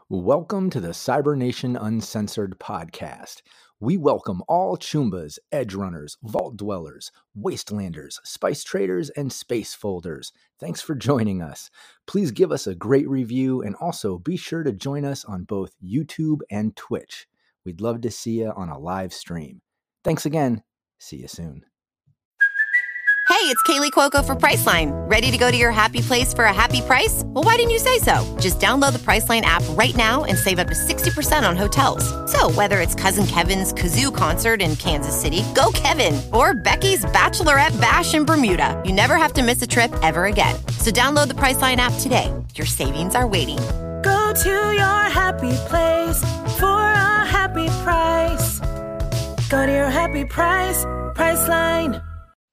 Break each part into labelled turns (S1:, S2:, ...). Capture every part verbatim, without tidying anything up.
S1: Welcome to the Cybernation Uncensored podcast. We welcome all Choombas, Edge Runners, Vault Dwellers, Wastelanders, Spice Traders, and Space Folders. Thanks for joining us. Please give us a great review and also be sure to join us on both YouTube and Twitch. We'd love to see you on a live stream. Thanks again. See you soon.
S2: Hey, it's Kaylee Cuoco for Priceline. Ready to go to your happy place for a happy price? Well, why didn't you say so? Just download the Priceline app right now and save up to sixty percent on hotels. So whether it's Cousin Kevin's Kazoo Concert in Kansas City, go Kevin, or Becky's Bachelorette Bash in Bermuda, you never have to miss a trip ever again. So download the Priceline app today. Your savings are waiting.
S3: Go to your happy place for a happy price. Go to your happy price, Priceline.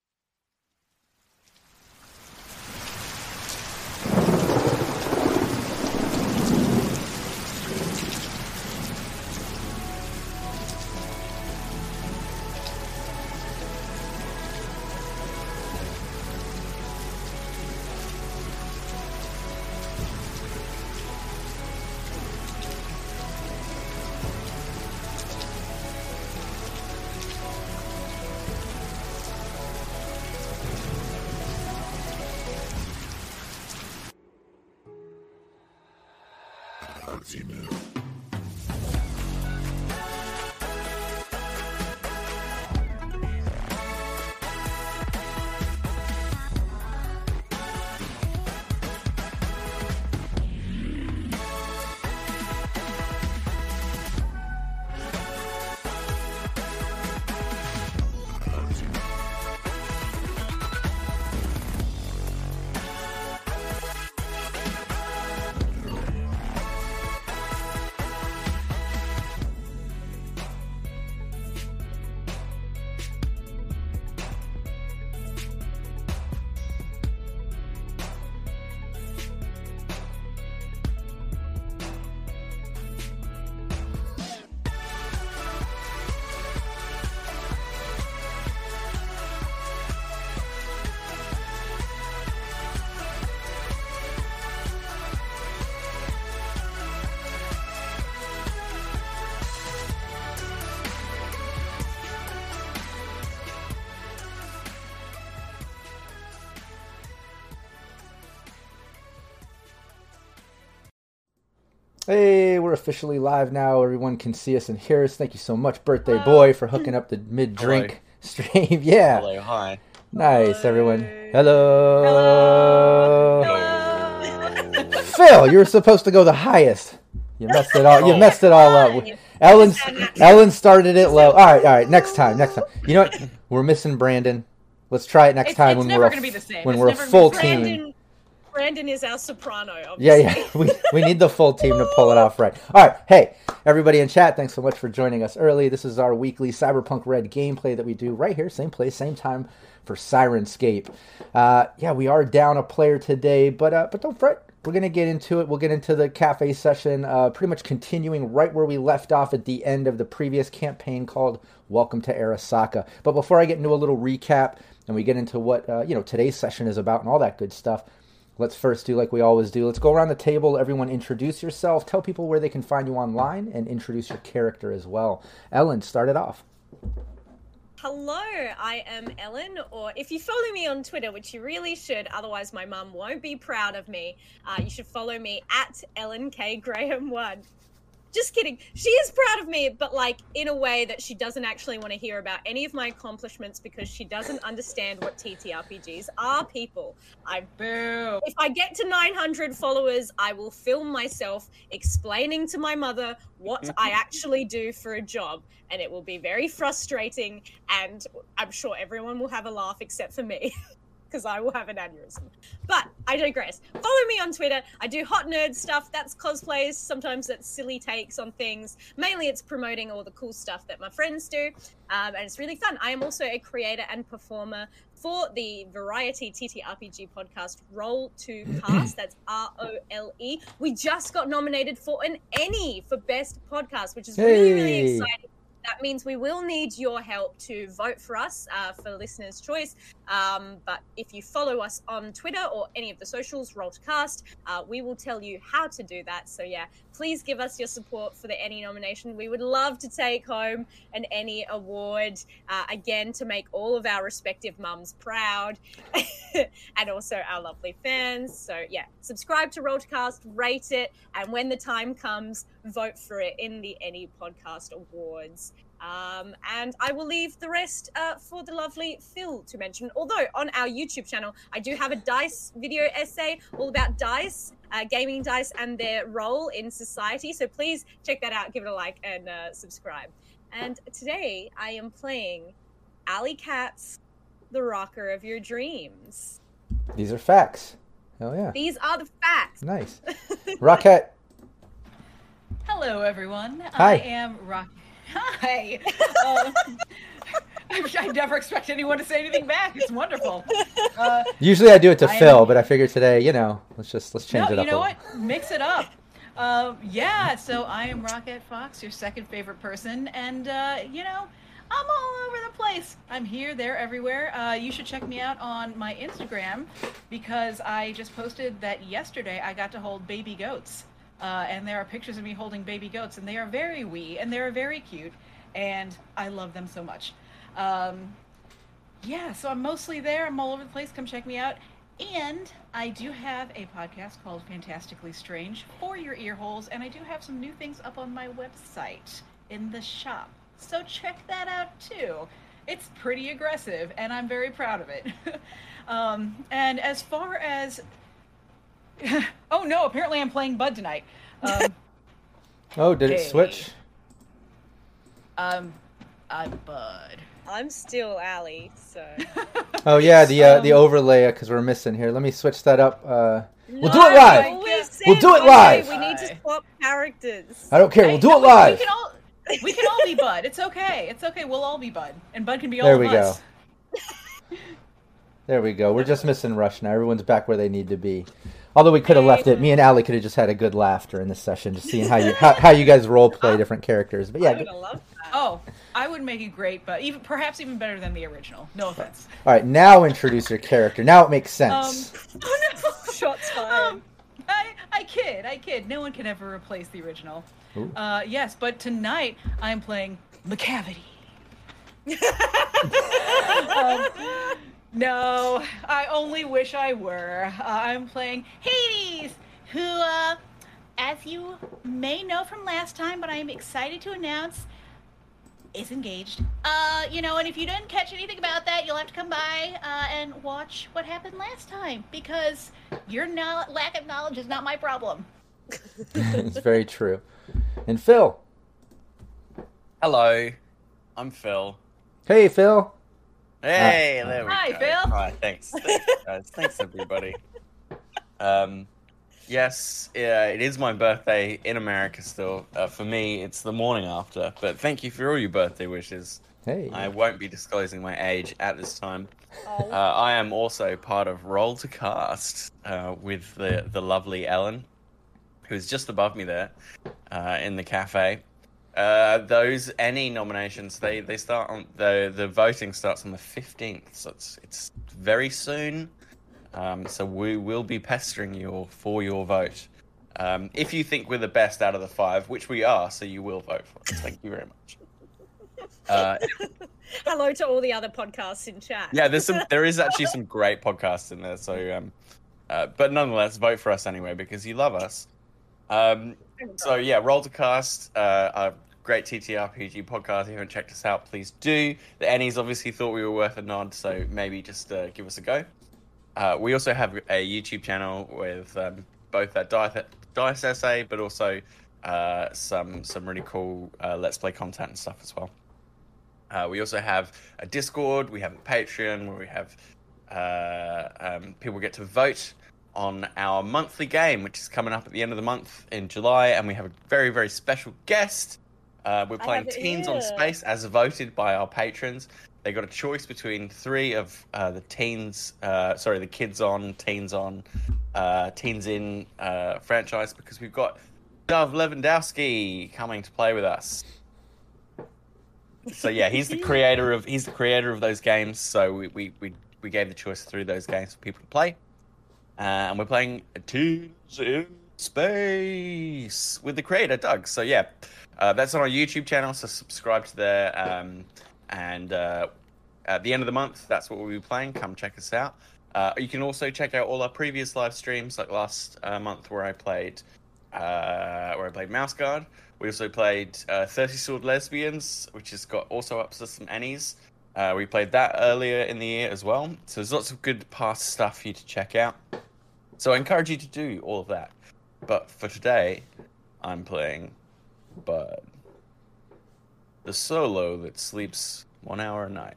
S1: Hey, we're officially live now. Everyone can see us and hear us. Thank you so much, Birthday Boy, for hooking up the mid-drink stream. Yeah.
S4: Hello, hi.
S1: Nice,
S3: Hello.
S1: everyone. Hello.
S3: Hello.
S1: Phil, you were supposed to go the highest. You messed it all. You
S4: Oh.
S1: messed it all up. Ellen, Ellen started it low. All right, all right. Next time, next time. You know what? We're missing Brandon. Let's try it next
S5: It's,
S1: time
S5: it's
S1: when
S5: never
S1: we're
S5: going to
S1: a,
S5: be the same.
S1: when
S5: It's
S1: we're a
S5: never
S1: full
S5: gonna be the same.
S1: team.
S3: Brandon, Brandon is our soprano,
S1: Yeah,
S3: obviously.
S1: yeah. We we need the full team to pull it off right. All right. Hey, everybody in chat, thanks so much for joining us early. This is our weekly Cyberpunk Red gameplay that we do right here, same place, same time for Sirenscape. Uh, yeah, we are down a player today, but uh, but don't fret. We're going to get into it. We'll get into the cafe session, uh, pretty much continuing right where we left off at the end of the previous campaign called Welcome to Arasaka. But before I get into a little recap and we get into what uh, you know today's session is about and all that good stuff, let's first do like we always do. Let's go around the table. Everyone introduce yourself. Tell people where they can find you online and introduce your character as well. Ellen, start it off.
S3: Hello, I am Ellen, or if you follow me on Twitter, which you really should, otherwise my mum won't be proud of me, uh, you should follow me at Ellen K Graham one. Just kidding. She is proud of me, but like in a way that she doesn't actually want to hear about any of my accomplishments because she doesn't understand what T T R P Gs are, people. I
S5: Boo.
S3: If I get to nine hundred followers, I will film myself explaining to my mother what I actually do for a job, and it will be very frustrating, and I'm sure everyone will have a laugh except for me. Because I will have an aneurysm. But I digress. Follow me on Twitter. I do hot nerd stuff. That's cosplays. Sometimes that's silly takes on things. Mainly it's promoting all the cool stuff that my friends do. Um, and it's really fun. I am also a creator and performer for the variety T T R P G podcast Roll to Cast. That's R O L E. We just got nominated for an Emmy for Best Podcast, which is really, really
S1: Hey.
S3: exciting. that means we will need your help to vote for us uh, for listener's choice. Um, but if you follow us on Twitter or any of the socials, Roll to Cast, uh, we will tell you how to do that. So yeah, please give us your support for the Annie nomination. We would love to take home an Annie award, uh, again, to make all of our respective mums proud and also our lovely fans. So yeah, subscribe to Roll to Cast, rate it, and when the time comes, vote for it in the Annie Podcast Awards. Um, and I will leave the rest uh, for the lovely Phil to mention. Although on our YouTube channel, I do have a DICE video essay all about DICE, uh, gaming DICE, and their role in society. So please check that out, give it a like, and uh, subscribe. And today I am playing Alley Katz, the rocker of your dreams.
S1: These are facts. Hell yeah.
S3: These are the facts.
S1: Nice. Rocket.
S4: Hello, everyone.
S1: Hi.
S4: I am Rock. Hi. um, I never expect anyone to say anything back. It's wonderful. Uh,
S1: Usually I do it to
S4: I
S1: Phil,
S4: am...
S1: but I figured today, you know, let's just let's change
S4: no,
S1: it up.
S4: you know
S1: a
S4: what? Mix it up. Uh, yeah. So I am Rocket Fox, your second favorite person, and uh, you know, I'm all over the place. I'm here, there, everywhere. Uh, you should check me out on my Instagram because I just posted that yesterday I got to hold baby goats. Uh, and there are pictures of me holding baby goats, and they are very wee, and they are very cute, and I love them so much. Um, yeah, so I'm mostly there. I'm all over the place. Come check me out. And I do have a podcast called Fantastically Strange for your ear holes, and I do have some new things up on my website in the shop. So check that out, too. It's pretty aggressive, and I'm very proud of it. um, and as far as... oh no, apparently I'm playing Bud tonight. Um,
S1: oh, did
S4: hey.
S1: it switch?
S4: Um, I'm Bud.
S3: I'm still Allie, so...
S1: Oh yeah, the uh,
S4: Um,
S1: the overlay, because we're missing here. Let me switch that up. Uh, we'll do
S3: No,
S1: it live!
S3: I always said,
S1: We'll do it
S3: okay,
S1: live!
S3: We need to swap characters.
S1: I don't care, we'll
S4: Hey,
S1: do
S4: no,
S1: it live!
S4: We can all, we can all be Bud. It's okay. It's okay. We'll all be Bud, and Bud can be all
S1: There
S4: of
S1: we
S4: us.
S1: go. There we go. We're just missing Rush now. Everyone's back where they need to be. Although we could have left it. Me and Allie could have just had a good laughter in this session, just seeing how you how, how you guys role play different characters. But yeah.
S3: I would have loved that.
S4: Oh, I would make it great, but even perhaps even better than the original. No offense.
S1: All right, now introduce your character. Now it makes sense.
S4: Um, oh no!
S3: Shots fired.
S4: Um, I I kid. I kid. No one can ever replace the original.
S1: Ooh.
S4: Uh, yes, but tonight I'm playing McCavity. um, no, I only wish I were. Uh, I'm playing Hades, who, uh, as you may know from last time, but I'm excited to announce, is engaged. Uh, you know, and if you didn't catch anything about that, you'll have to come by uh, and watch what happened last time, because your no- lack of knowledge is not my problem.
S1: It's very true. And Phil.
S5: Hello, I'm Phil.
S1: Hey, Phil.
S5: Hey, there we
S4: Hi,
S5: go.
S4: Phil.
S5: All right, thanks. Thanks, guys. Thanks, everybody. Um, yes, yeah, it is my birthday in America still. Uh, for me, it's the morning after, but thank you for all your birthday wishes.
S1: Hey.
S5: I won't be disclosing my age at this time.
S3: Oh.
S5: Uh, I am also part of Roll to Cast uh, with the, the lovely Ellen, who's just above me there uh, in the cafe. Uh, those any nominations they, they start on the the voting starts on the fifteenth, so it's it's very soon. Um, so we will be pestering you for your vote. Um, if you think we're the best out of the five, which we are, so you will vote for us. Thank you very much. Uh,
S3: Hello to all the other podcasts in chat.
S5: yeah, there's some there is actually some great podcasts in there. So, um, uh, but nonetheless, vote for us anyway because you love us. Um, so yeah, Roll to Cast, uh, a great T T R P G podcast. If you haven't checked us out, please do. The Ennies obviously thought we were worth a nod, so maybe just uh, give us a go. Uh, we also have a YouTube channel with um, both that Dice, Dice essay, but also uh, some some really cool uh, Let's Play content and stuff as well. Uh, we also have a Discord. We have a Patreon where we have uh, um, people get to vote on our monthly game, which is coming up at the end of the month in July, and we have a very, very special guest. Uh, we're
S3: I
S5: playing
S3: have it
S5: Teens
S3: here.
S5: on Space, as voted by our patrons. They got a choice between three of uh, the teens, uh, sorry, the Kids On, Teens On, uh, Teens In uh, franchise, because we've got Dove Lewandowski coming to play with us. So yeah, he's the creator of he's the creator of those games. So we we we, we gave the choice through those games for people to play, uh, and we're playing Teams in Space with the creator Doug. So yeah, uh, that's on our YouTube channel. So subscribe to there, um, and uh, at the end of the month, that's what we'll be playing. Come check us out. Uh, you can also check out all our previous live streams, like last uh, month where I played uh, where I played Mouse Guard. We also played uh, thirty Sword Lesbians, which has got also up to some Ennies. Uh, we played that earlier in the year as well. So there's lots of good past stuff for you to check out. So I encourage you to do all of that. But for today, I'm playing Bud, the solo that sleeps one hour a night.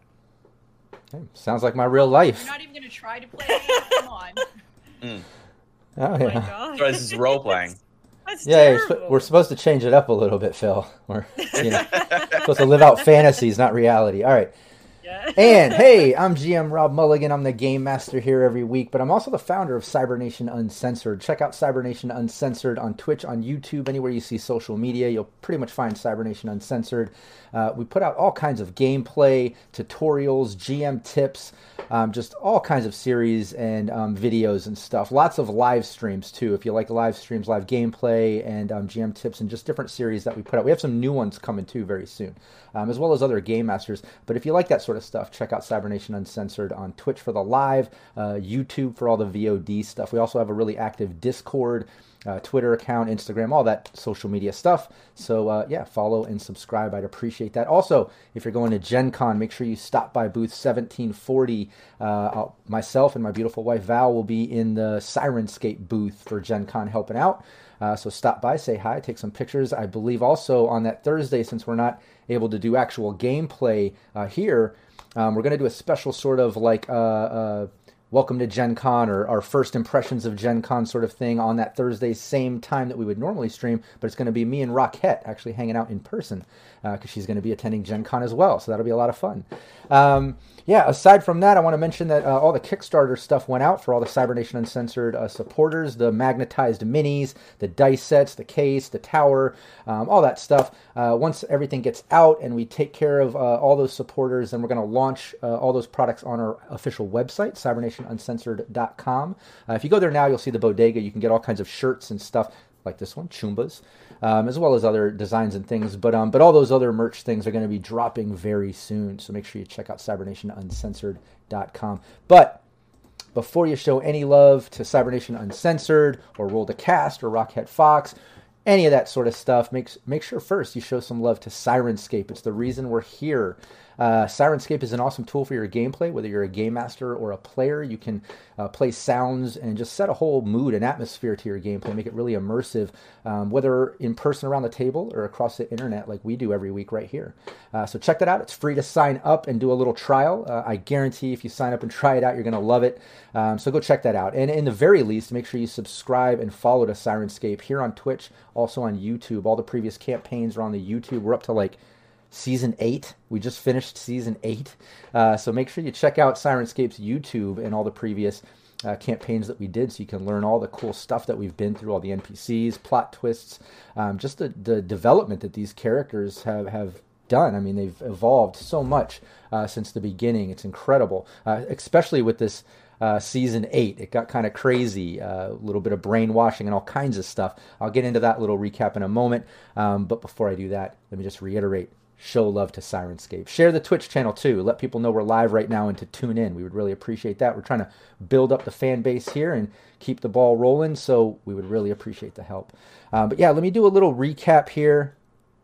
S1: Hey, sounds like my real life.
S4: You're not even going to try to play it? Come on.
S5: Mm.
S1: Oh,
S3: Oh
S1: yeah.
S3: my god.
S5: So this is role playing.
S3: That's
S1: Yeah, you're
S3: terrible.
S1: sp- we're supposed to change it up a little bit, Phil. We're you know, supposed to live out fantasies, not reality. All right.
S3: Yeah.
S1: And hey, I'm G M Rob Mulligan. I'm the game master here every week, but I'm also the founder of Cybernation Uncensored. Check out Cybernation Uncensored on Twitch, on YouTube, anywhere you see social media. You'll pretty much find Cybernation Uncensored. Uh, we put out all kinds of gameplay, tutorials, G M tips, um, just all kinds of series and um, videos and stuff. Lots of live streams too. If you like live streams, live gameplay, and um, G M tips, and just different series that we put out. We have some new ones coming too very soon, um, as well as other game masters. But if you like that sort of stuff, check out Cybernation Uncensored on Twitch for the live, uh, YouTube for all the V O D stuff. We also have a really active Discord, uh, Twitter account, Instagram, all that social media stuff. So uh, yeah, follow and subscribe. I'd appreciate that. Also, if you're going to Gen Con, make sure you stop by booth seventeen forty. Uh, I'll, myself and my beautiful wife Val will be in the Sirenscape booth for Gen Con helping out. Uh, so stop by, say hi, take some pictures. I believe also on that Thursday, since we're not able to do actual gameplay uh, here, um, we're going to do a special sort of like uh, uh, welcome to Gen Con, or our first impressions of Gen Con sort of thing on that Thursday, same time that we would normally stream, but it's going to be me and Rockette actually hanging out in person because uh, she's going to be attending Gen Con as well, so that'll be a lot of fun. Um, yeah, aside from that, I want to mention that uh, all the Kickstarter stuff went out for all the Cybernation Uncensored uh, supporters, the magnetized minis, the dice sets, the case, the tower, um, all that stuff. Uh, once everything gets out and we take care of uh, all those supporters, then we're going to launch uh, all those products on our official website, cybernation uncensored dot com. Uh, if you go there now, you'll see the bodega. You can get all kinds of shirts and stuff like this one, Chumbas, um, as well as other designs and things. But um, but all those other merch things are going to be dropping very soon. So make sure you check out cybernation uncensored dot com. But before you show any love to Cybernation Uncensored or Roll the Cast or Rockhead Fox, any of that sort of stuff, make, make sure first you show some love to Sirenscape. It's the reason we're here. Uh, Sirenscape is an awesome tool for your gameplay, whether you're a game master or a player. You can uh, play sounds and just set a whole mood and atmosphere to your gameplay, make it really immersive, um, whether in person around the table or across the internet like we do every week right here. Uh, so check that out. It's free to sign up and do a little trial. Uh, I guarantee if you sign up and try it out, you're going to love it. Um, so go check that out. And in the very least, make sure you subscribe and follow to Sirenscape here on Twitch, also on YouTube. All the previous campaigns are on the YouTube. We're up to like Season eight. We just finished Season eight. Uh, so make sure you check out Sirenscape's YouTube and all the previous uh, campaigns that we did so you can learn all the cool stuff that we've been through, all the N P Cs, plot twists, um, just the, the development that these characters have, have done. I mean, they've evolved so much uh, since the beginning. It's incredible, uh, especially with this Uh, season eight. It got kind of crazy, uh, a little bit of brainwashing and all kinds of stuff. I'll get into that little recap in a moment. Um, but before I do that, let me just reiterate, show love to Sirenscape. Share the Twitch channel too. Let people know we're live right now and to tune in. We would really appreciate that. We're trying to build up the fan base here and keep the ball rolling, so we would really appreciate the help. Um, but yeah, let me do a little recap here.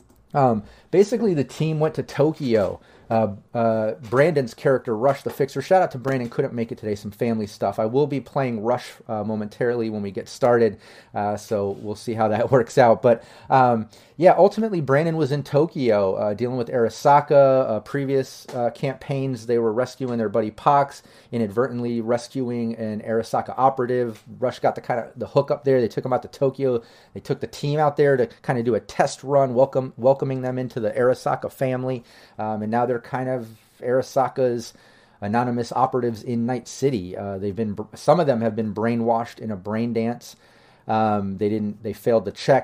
S1: Um, basically, the team went to Tokyo. Uh, uh, Brandon's character, Rush the Fixer. Shout out to Brandon, couldn't make it today, some family stuff. I will be playing Rush uh, momentarily when we get started, uh, so we'll see how that works out. But um, yeah, ultimately Brandon was in Tokyo uh, dealing with Arasaka. Uh, previous uh, campaigns, they were rescuing their buddy Pox, inadvertently rescuing an Arasaka operative. Rush got the kind of the hook up there. They took him out to Tokyo. They took the team out there to kind of do a test run, welcome welcoming them into the Arasaka family, um, and now they're kind of Arasaka's anonymous operatives in Night City. Uh, they've been some of them have been brainwashed in a brain dance. Um, they didn't. They failed to check.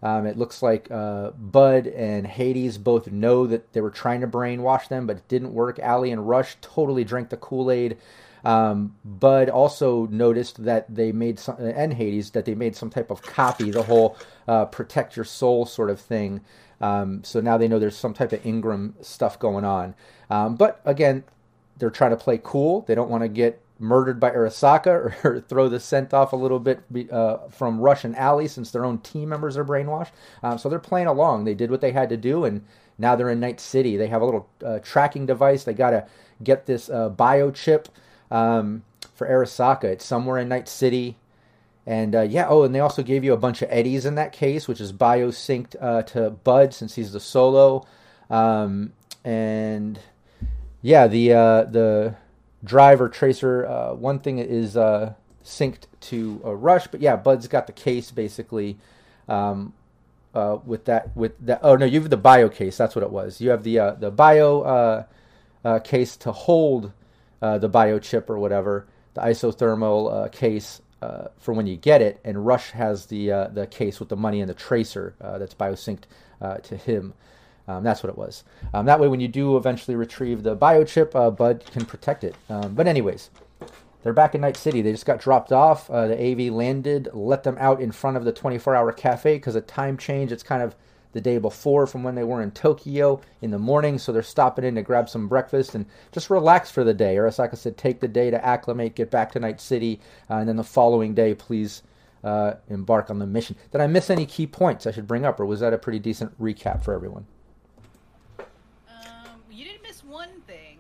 S1: Um, it looks like uh, Bud and Hades both know that they were trying to brainwash them, but it didn't work. Allie and Rush totally drank the Kool-Aid. Um, Bud also noticed that they made some, and Hades, that they made some type of copy, the whole uh, protect your soul sort of thing. Um, so now they know there's some type of Ingram stuff going on. Um, but again, they're trying to play cool. They don't want to get murdered by Arasaka or, or throw the scent off a little bit uh, from Rush and Allie, since their own team members are brainwashed. Um, so they're playing along. They did what they had to do, and now they're in Night City. They have a little uh, tracking device. They got to get this uh, biochip um, for Arasaka. It's somewhere in Night City. And uh, yeah, oh, and they also gave you a bunch of Eddies in that case, which is bio-synced uh, to Bud since he's the solo. Um, and yeah, the uh, the driver tracer, uh, one thing is uh, synced to uh, Rush, but yeah, Bud's got the case basically um, uh, with that. With that, oh no, you have the bio case. That's what it was. You have the uh, the bio uh, uh, case to hold uh, the biochip or whatever, the isothermal uh, case. Uh, for when you get it, and Rush has the uh, the case with the money and the tracer uh, that's biosynced uh, to him. Um, that's what it was. Um, that way, when you do eventually retrieve the biochip, uh, Bud can protect it. Um, but anyways, they're back in Night City. They just got dropped off. Uh, the A V landed, let them out in front of the twenty-four hour cafe because of time change. It's kind of the day before from when they were in Tokyo in the morning, so they're stopping in to grab some breakfast and just relax for the day. Arasaka said, take the day to acclimate, get back to Night City, uh, and then the following day, please uh, embark on the mission. Did I miss any key points I should bring up, or was that a pretty decent recap for everyone?
S4: Um, you didn't miss one thing.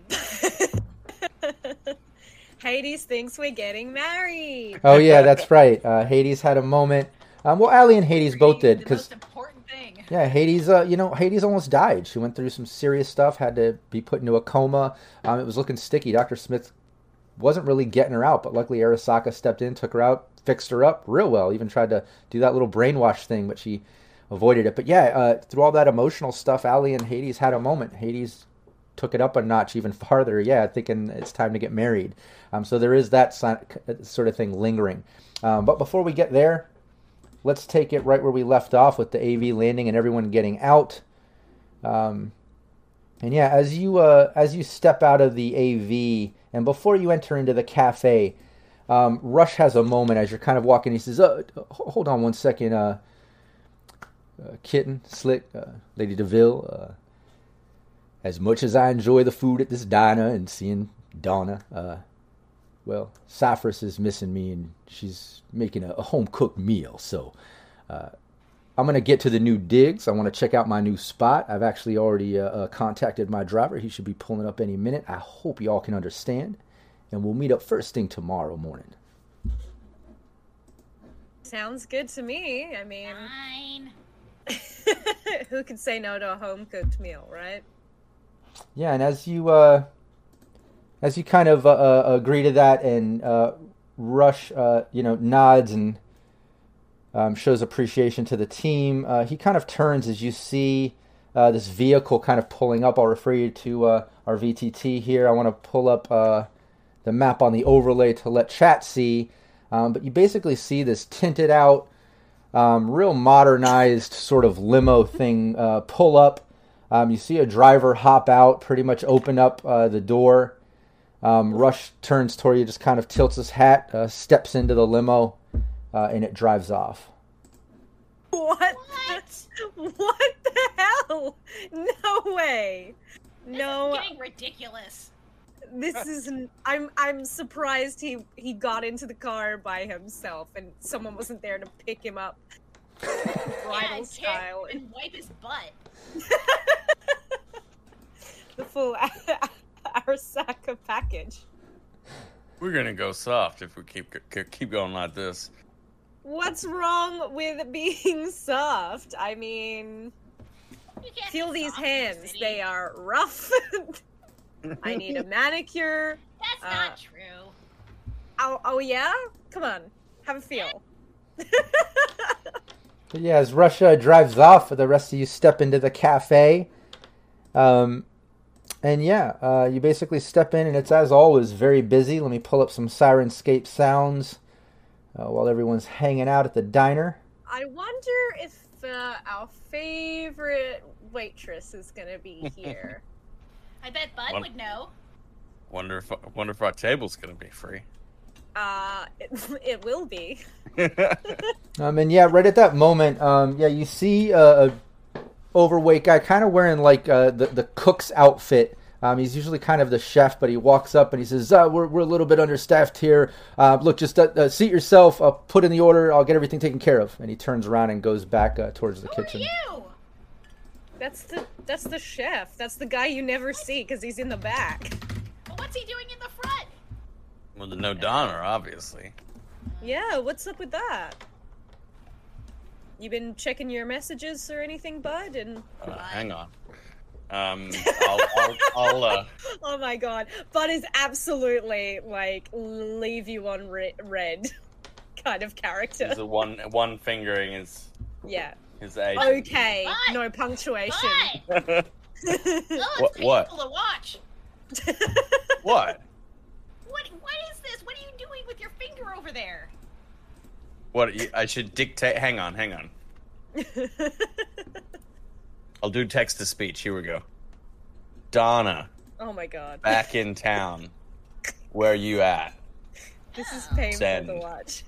S3: Hades thinks we're getting married.
S1: Oh yeah, that's right. Uh, Hades had a moment. Um, well, Allie and Hades both did, because yeah, Hades, uh, you know, Hades almost died. She went through some serious stuff, had to be put into a coma. Um, it was looking sticky. Doctor Smith wasn't really getting her out, but luckily Arasaka stepped in, took her out, fixed her up real well. Even tried to do that little brainwash thing, but she avoided it. But yeah, uh, through all that emotional stuff, Allie and Hades had a moment. Hades took it up a notch even farther, yeah, thinking it's time to get married. Um, so there is that sort of thing lingering. Um, but before we get there, let's take it right where we left off with the A V landing and everyone getting out. Um, and yeah, as you uh, as you step out of the A V and before you enter into the cafe, um, Rush has a moment as you're kind of walking. He says, uh, "Hold on one second, uh, uh, Kitten, Slick, uh, Lady DeVille. Uh, as much as I enjoy the food at this diner and seeing Donna, uh, well, Cypherus is missing me, and she's making a, a home-cooked meal, so uh, I'm going to get to the new digs. I want to check out my new spot. I've actually already uh, uh, contacted my driver. He should be pulling up any minute. I hope y'all can understand, and we'll meet up first thing tomorrow morning."
S3: Sounds good to me. I mean...
S4: Fine.
S3: Who could say no to a home-cooked meal, right?
S1: Yeah, and as you... Uh, As you kind of uh, uh, agree to that, and uh, Rush, uh, you know, nods and um, shows appreciation to the team, uh, he kind of turns as you see uh, this vehicle kind of pulling up. I'll refer you to uh, our V T T here. I want to pull up uh, the map on the overlay to let chat see. Um, but you basically see this tinted out, um, real modernized sort of limo thing uh, pull up. Um, you see a driver hop out, pretty much open up uh, the door. Um, Rush turns toward you, just kind of tilts his hat, uh, steps into the limo, uh, and it drives off.
S3: What? What? What the hell? No way.
S4: This
S3: No.
S4: is getting ridiculous.
S3: This is. I'm. I'm surprised he he got into the car by himself and someone wasn't there to pick him up.
S4: Yeah,
S3: Bridal
S4: and
S3: style.
S4: and wipe his butt.
S3: The full Arasaka package.
S5: We're gonna go soft if we keep keep going like this.
S3: What's wrong with being soft? I mean,
S4: You can't
S3: feel
S4: be
S3: these
S4: soft in the
S3: hands.
S4: city.
S3: They are rough. I need a manicure.
S4: That's
S3: uh,
S4: not true.
S3: Oh, oh yeah? Come on. Have a feel.
S1: But yeah, as Russia drives off, the rest of you step into the cafe. Um, and yeah, uh, you basically step in, and it's, as always, very busy. Let me pull up some Sirenscape sounds uh, while everyone's hanging out at the diner.
S3: I wonder if uh, our favorite waitress is gonna be here.
S4: I bet Bud
S5: One-
S4: would know.
S5: Wonder if wonder if our table's gonna be free.
S3: Uh, it, it will be.
S1: Um, and yeah, right at that moment, um, yeah, you see a, a overweight guy, kind of wearing like uh, the the cook's outfit. Um, he's usually kind of the chef, but he walks up and he says, uh, "We're we're a little bit understaffed here. Uh, look, just uh, uh, seat yourself. I'll put in the order. I'll get everything taken care of." And he turns around and goes back uh, towards the
S4: Who
S1: kitchen.
S4: are you?
S3: That's the that's the chef. That's the guy you never see because he's in the back.
S4: Well, what's he doing in the front?
S5: Well, no Donna, obviously.
S3: Yeah, what's up with that? You been checking your messages or anything, Bud? And
S5: Uh, hang on. Um, I'll, I'll, I'll uh,
S3: oh my god, Bud is absolutely like leave you on re- red kind of character.
S5: he's a one one fingering his
S3: Yeah.
S5: his age.
S3: Okay.
S4: Bud!
S3: No punctuation.
S4: Bud! Oh, it's
S5: What-
S4: painful
S5: what?
S4: to watch.
S5: What?
S4: What? What is this? What are you doing with your finger over there?
S5: What? you- I should dictate. Hang on, hang on. I'll do text to speech. Here we go. Donna,
S3: Oh my god.
S5: back in town. Where you at?
S3: This is painful
S5: Send.
S3: to watch.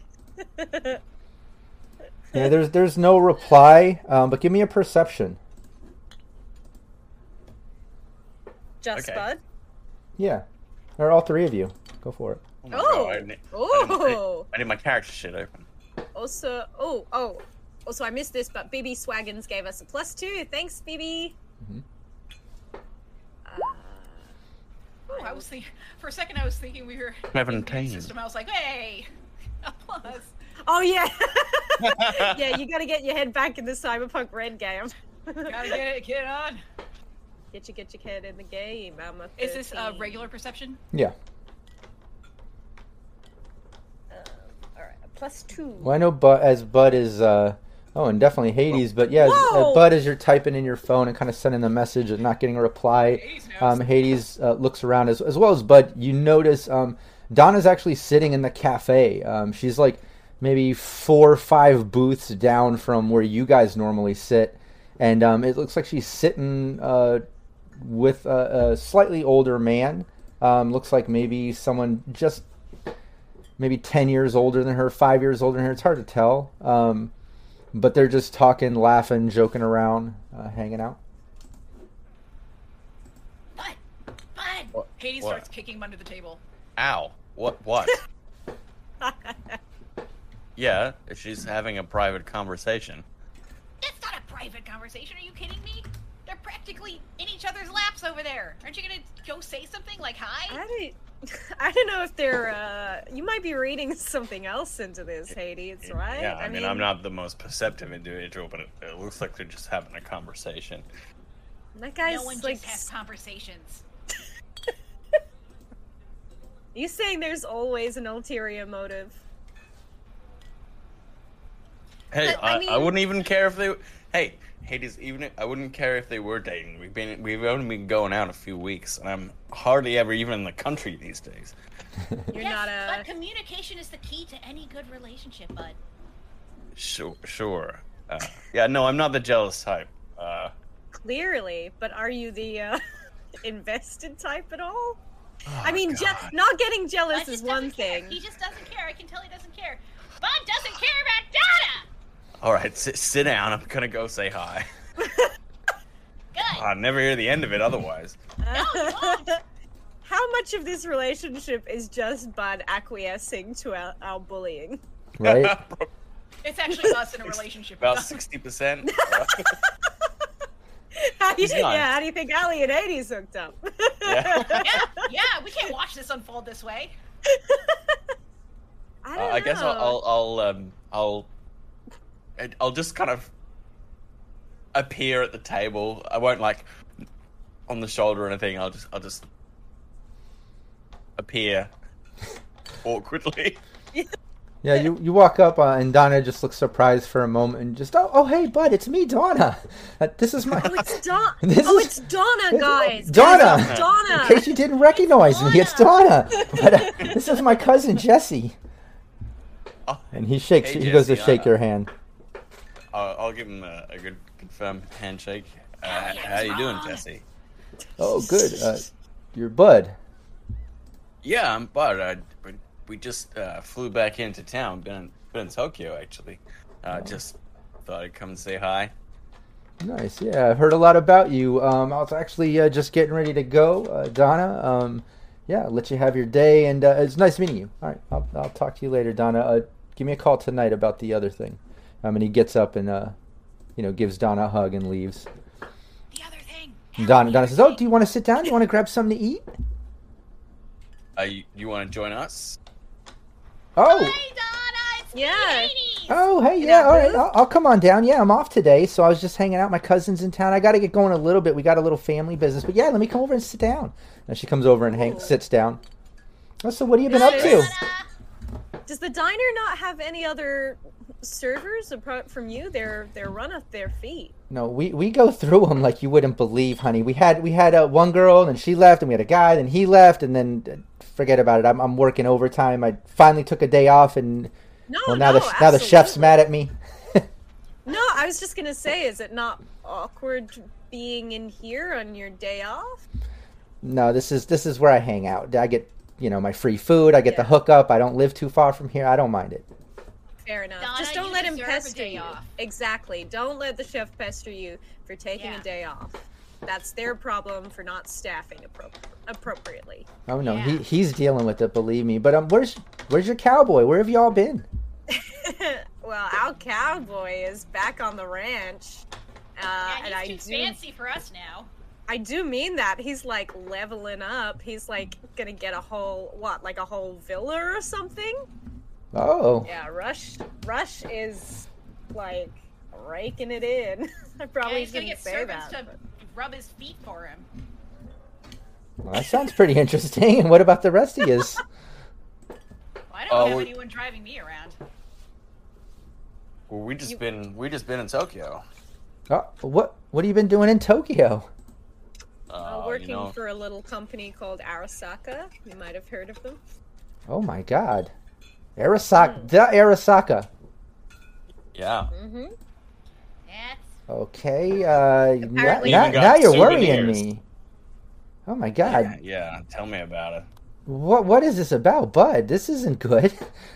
S1: Yeah, there's there's no reply, um, but give me a perception.
S3: Just
S5: Okay.
S3: Bud?
S1: Yeah, or all three of you. Go for it.
S5: Oh, my
S3: Oh.
S5: God, I, need, I, need,
S3: Oh.
S5: I need my character shit open.
S3: Also, oh, oh. Also, I missed this, but B B Swaggins gave us a plus two. Thanks, B B.
S1: Mhm.
S4: Oh, I was thinking for a second. I was thinking we were
S5: Seventeen.
S4: in the game system. I was like, hey, a plus.
S3: Oh yeah, yeah. You got to get your head back in the Cyberpunk Red game.
S4: Gotta get it, get it on.
S3: Get you, get your head in the game. I'm a
S4: Is this uh,
S3: thirteen.
S4: regular perception?
S1: Yeah.
S3: Um, all right, a plus two.
S1: Well, I know Bud, as Bud is, uh, oh, and definitely Hades, but yeah, as,
S3: Whoa!
S1: uh, Bud, as you're typing in your phone and kind of sending the message and not getting a reply,
S4: Hades knows.
S1: um, Hades uh, looks around as, as well as Bud. You notice um, Donna's actually sitting in the cafe. Um, she's like maybe four or five booths down from where you guys normally sit, and um, it looks like she's sitting uh, with a, a slightly older man. Um, looks like maybe someone just maybe ten years older than her, five years older than her. It's hard to tell. Um, but they're just talking, laughing, joking around, uh, hanging out.
S4: Bud, Bud.
S5: What?
S4: Hades
S5: What?
S4: starts kicking him under the table.
S5: Ow. What? What? Yeah, if she's having a private conversation.
S4: It's not a private conversation. Are you kidding me? They're practically in each other's laps over there. Aren't you gonna go say something like hi?
S3: I don't, I don't know if they're. Uh, you might be reading something else into this, Hades, right?
S5: Yeah, I, mean, I'm not the most perceptive individual, but it, it looks like they're just having a conversation.
S3: That guy's
S4: No one
S3: like.
S4: just has conversations.
S3: You saying there's always an ulterior motive?
S5: Hey,
S3: But, I
S5: I, I,
S3: mean-
S5: wouldn't even care if they. Hey, Hades, even if, I wouldn't care if they were dating. We've been we've only been going out a few weeks, and I'm hardly ever even in the country these days.
S3: You're
S4: yes,
S3: not a.
S4: but communication is the key to any good relationship, Bud.
S5: Sure, sure. Uh, yeah, no, I'm not the jealous type. Uh,
S3: Clearly, but are you the uh, invested type at all?
S5: oh,
S3: I mean, je-
S5: God.
S3: not getting jealous
S4: Bud
S3: is
S4: just
S3: one
S4: doesn't care.
S3: thing.
S4: He just doesn't care. I can tell he doesn't care. Bud doesn't care about Donna.
S5: All right, sit, sit down. I'm gonna go say hi.
S4: Good.
S5: I never hear the end of it otherwise.
S4: No, you won't.
S3: How much of this relationship is just Bud acquiescing to our, our bullying?
S1: Right?
S4: It's actually us in a relationship.
S5: About sixty percent.
S3: How do you,
S5: He's nice.
S3: yeah, how do you think Ali and Hades hooked up?
S5: Yeah.
S4: yeah, yeah. We can't watch this unfold this way.
S3: I
S5: Uh,
S3: don't
S5: I guess
S3: know.
S5: I'll, I'll, I'll, um, I'll, I'll just kind of appear at the table. I won't like on the shoulder or anything. I'll just, I'll just appear awkwardly.
S1: Yeah, you, you walk up uh, and Donna just looks surprised for a moment and just, oh, oh hey, Bud, it's me, Donna. Uh, this is my...
S3: Oh, it's Donna.
S1: This
S3: oh,
S1: is-
S3: it's Donna, guys.
S1: Donna!
S3: Guys, it's Donna.
S1: In case you didn't recognize me, it's Donna. But uh, this is my cousin, Jesse.
S5: Oh,
S1: And he shakes,
S5: Hey,
S1: he goes to
S5: Jesse,
S1: shake
S5: uh,
S1: your hand.
S5: I'll, I'll give him a, a good, good firm handshake. Uh,
S4: Hell yeah,
S5: how you doing,
S4: Tom.
S5: Jesse?
S1: Oh, good. Uh, you're Bud.
S5: Yeah, I'm Bud. I, we, we just uh, flew back into town. Been in, been in Tokyo, actually. Uh, just thought I'd come and say hi.
S1: Nice. Yeah, I've heard a lot about you. Um, I was actually uh, just getting ready to go, uh, Donna. Um, yeah, I'll let you have your day, and uh, it's nice meeting you. All right, I'll, I'll talk to you later, Donna. Uh, give me a call tonight about the other thing. Um, and he gets up and, uh, you know, gives Donna a hug and leaves.
S4: The other thing.
S1: And Donna, Donna says, "Oh, do you want to sit down? Do you want to grab something to eat?"
S5: Uh, you, you want to join us?
S1: Oh,
S4: Hey, Donna, it's
S3: Yeah.
S4: me, Hades.
S1: oh, hey,
S3: In
S1: yeah,
S3: our
S1: all right,
S3: booth?
S1: I'll, I'll come on down. Yeah, I'm off today, so I was just hanging out. My cousin's in town. I got to get going a little bit. We got a little family business, but yeah, let me come over and sit down. And she comes over and hang,
S3: Ooh.
S1: sits down. Oh, so what have you been
S3: Nice.
S1: up to?
S3: Does the diner not have any other servers apart from you? They're they're run off their feet.
S1: No, we, we go through them like you wouldn't believe, honey. We had we had uh, one girl, and then she left, and we had a guy, then he left, and then uh, forget about it. I'm I'm working overtime. I finally took a day off, and
S3: No,
S1: well now
S3: no,
S1: the now the chef's
S3: absolutely.
S1: mad at me.
S3: No, I was just gonna say, is it not awkward being in here on your day off?
S1: No, this is this is where I hang out. I get you know my free food. I get the
S3: Yeah.
S1: hookup. I don't live too far from here. I don't mind it.
S3: Fair enough.
S4: Donna,
S3: just don't
S4: you
S3: let him
S4: deserve a
S3: pester
S4: day
S3: you.
S4: off.
S3: Exactly. Don't let the chef pester you for taking
S4: Yeah.
S3: a day off. That's their problem for not staffing appro- appropriately.
S1: Oh no,
S4: Yeah.
S1: he he's dealing with it. Believe me. But um, where's where's your cowboy? Where have y'all been?
S3: Well, our cowboy is back on the ranch. Uh,
S4: Yeah,
S3: and
S4: he's
S3: I
S4: too
S3: do
S4: fancy for us now.
S3: I do mean that. He's like leveling up. He's like gonna get a whole what, like a whole villa or something?
S1: Oh,
S3: Yeah, Rush Rush is like raking it in. I probably
S4: Yeah, he's gonna
S3: shouldn't
S4: get
S3: say
S4: servants
S3: that.
S4: to
S3: but-
S4: rub his feet for him.
S1: well, that sounds pretty interesting. And what about the rest of yous?
S4: Well, I don't
S5: Oh,
S4: have
S5: we-
S4: anyone driving me around.
S5: Well, we just
S3: You-
S5: been we just been in Tokyo.
S1: Oh, what what have you been doing in Tokyo?
S5: Uh,
S3: Uh,
S5: you
S3: working
S5: know,
S3: for a little company called Arasaka. You might have heard of them.
S1: Oh my God, Arasaka, the Arasaka.
S5: yeah.
S3: Mm-hmm.
S4: That's
S1: Okay, uh, now,
S3: Apparently-
S1: now,
S5: Even got
S1: now you're worrying
S5: souvenirs.
S1: me. Oh my
S5: yeah.
S1: God,
S5: Yeah. Tell me about it.
S1: what what is this about, Bud? This isn't good.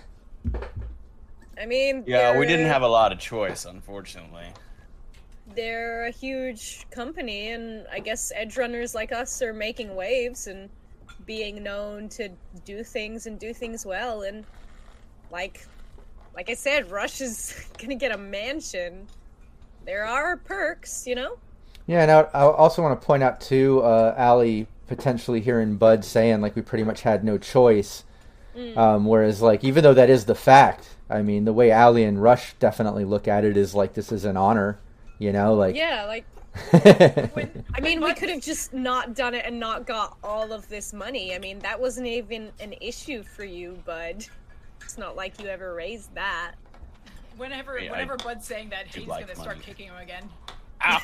S3: I mean,
S5: Yeah, we didn't
S3: they're-
S5: have a lot of choice, unfortunately.
S3: They're a huge company, and I guess edge runners like us are making waves and being known to do things and do things well. And like, like I said, Rush is gonna get a mansion. There are perks, you know.
S1: Yeah, and I, I also want to point out too, uh, Allie potentially hearing Bud saying like we pretty much had no choice. Um, whereas like even though that is the fact, I mean the way Allie and Rush definitely look at it is like this is an honor, you know, like.
S3: Yeah, like
S4: when,
S3: I mean, we
S4: Bud-
S3: could have just not done it and not got all of this money. I mean, that wasn't even an issue for you, Bud. It's not like you ever raised that.
S4: whenever
S5: Yeah, I
S4: whenever Bud's saying that,
S5: do
S4: he's
S5: like
S4: gonna start
S5: money.
S4: kicking him again.
S5: Ow!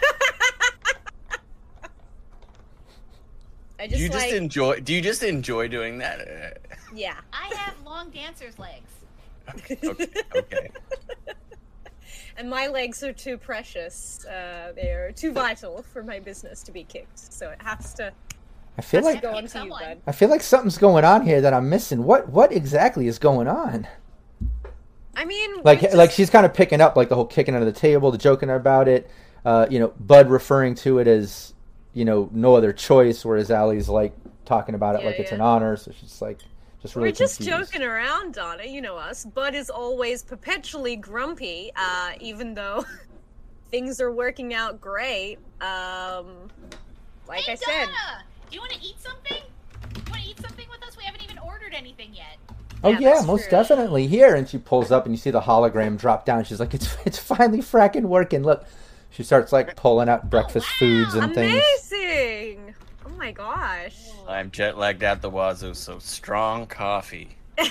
S3: I
S5: do
S3: just
S5: you
S3: like,
S5: just enjoy? Do you just enjoy doing that? Uh,
S3: yeah.
S4: I have long dancer's legs.
S5: Okay. Okay.
S3: And my legs are too precious. Uh, they're too vital for my business to be kicked. So it has to,
S1: I feel
S3: has
S1: like
S3: to go
S4: Kick
S3: on to you,
S4: someone.
S3: Bud.
S1: I feel like something's going on here that I'm missing. What what exactly is going on?
S3: I mean,
S1: Like
S3: we just-
S1: like she's kind of picking up like the whole kicking under the table, the joking about it. Uh, you know, Bud referring to it as you know no other choice, whereas Allie's like talking about it
S3: Yeah,
S1: like it's
S3: yeah.
S1: an honor. So she's like just really
S3: we're just
S1: confused.
S3: joking around, Donna. You know us. Bud is always perpetually grumpy, uh, even though things are working out great. Um, like
S4: Hey,
S3: I said,
S4: Donna! Do you want to eat something? Do you want to eat something with us? We haven't even ordered anything yet.
S1: Oh
S3: Yeah,
S1: yeah,
S3: that's
S1: most
S3: true.
S1: definitely here. And she pulls up and you see the hologram drop down. She's like, it's it's finally fracking working. Look, she starts like pulling out breakfast
S4: wow.
S1: foods and things.
S3: amazing! Oh my gosh.
S5: I'm jet lagged out the wazoo, so strong coffee.
S4: The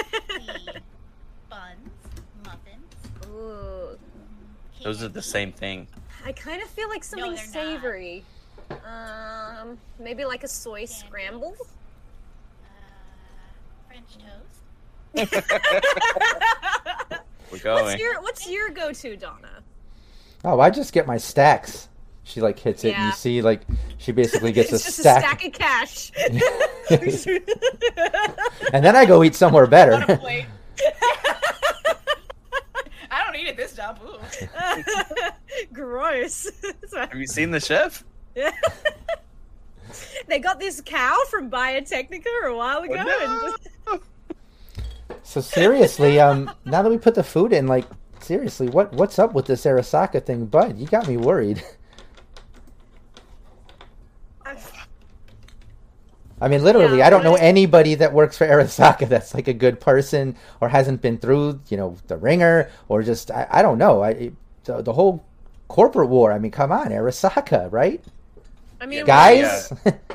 S4: buns, muffins.
S3: Ooh,
S5: Those are the
S4: candy.
S5: same thing.
S3: I kind of feel like something
S4: they're not.
S3: savory. Um, maybe like a soy scramble.
S4: Uh, French toast.
S5: We're going.
S3: What's your What's your go-to, Donna?
S1: Oh, I just get my stacks. She like hits it, and
S3: Yeah.
S1: you see like she basically gets
S3: It's
S1: a
S3: just
S1: stack,
S3: a stack of cash.
S1: and then I go eat somewhere
S4: On a
S1: better.
S4: plate. I don't eat it this time. Ooh.
S3: Gross.
S5: Have you seen the chef?
S3: They got this cow from Biotechnica a while ago,
S5: Oh,
S3: and just
S1: So seriously, um, now that we put the food in, like seriously, what what's up with this Arasaka thing, Bud? You got me worried. I mean, literally,
S3: Yeah,
S1: I don't know
S3: but-
S1: anybody that works for Arasaka that's like a good person or hasn't been through, you know, the ringer or just I, I don't know. I the, the whole corporate war. I mean, come on, Arasaka, right?
S3: I mean,
S1: Guys,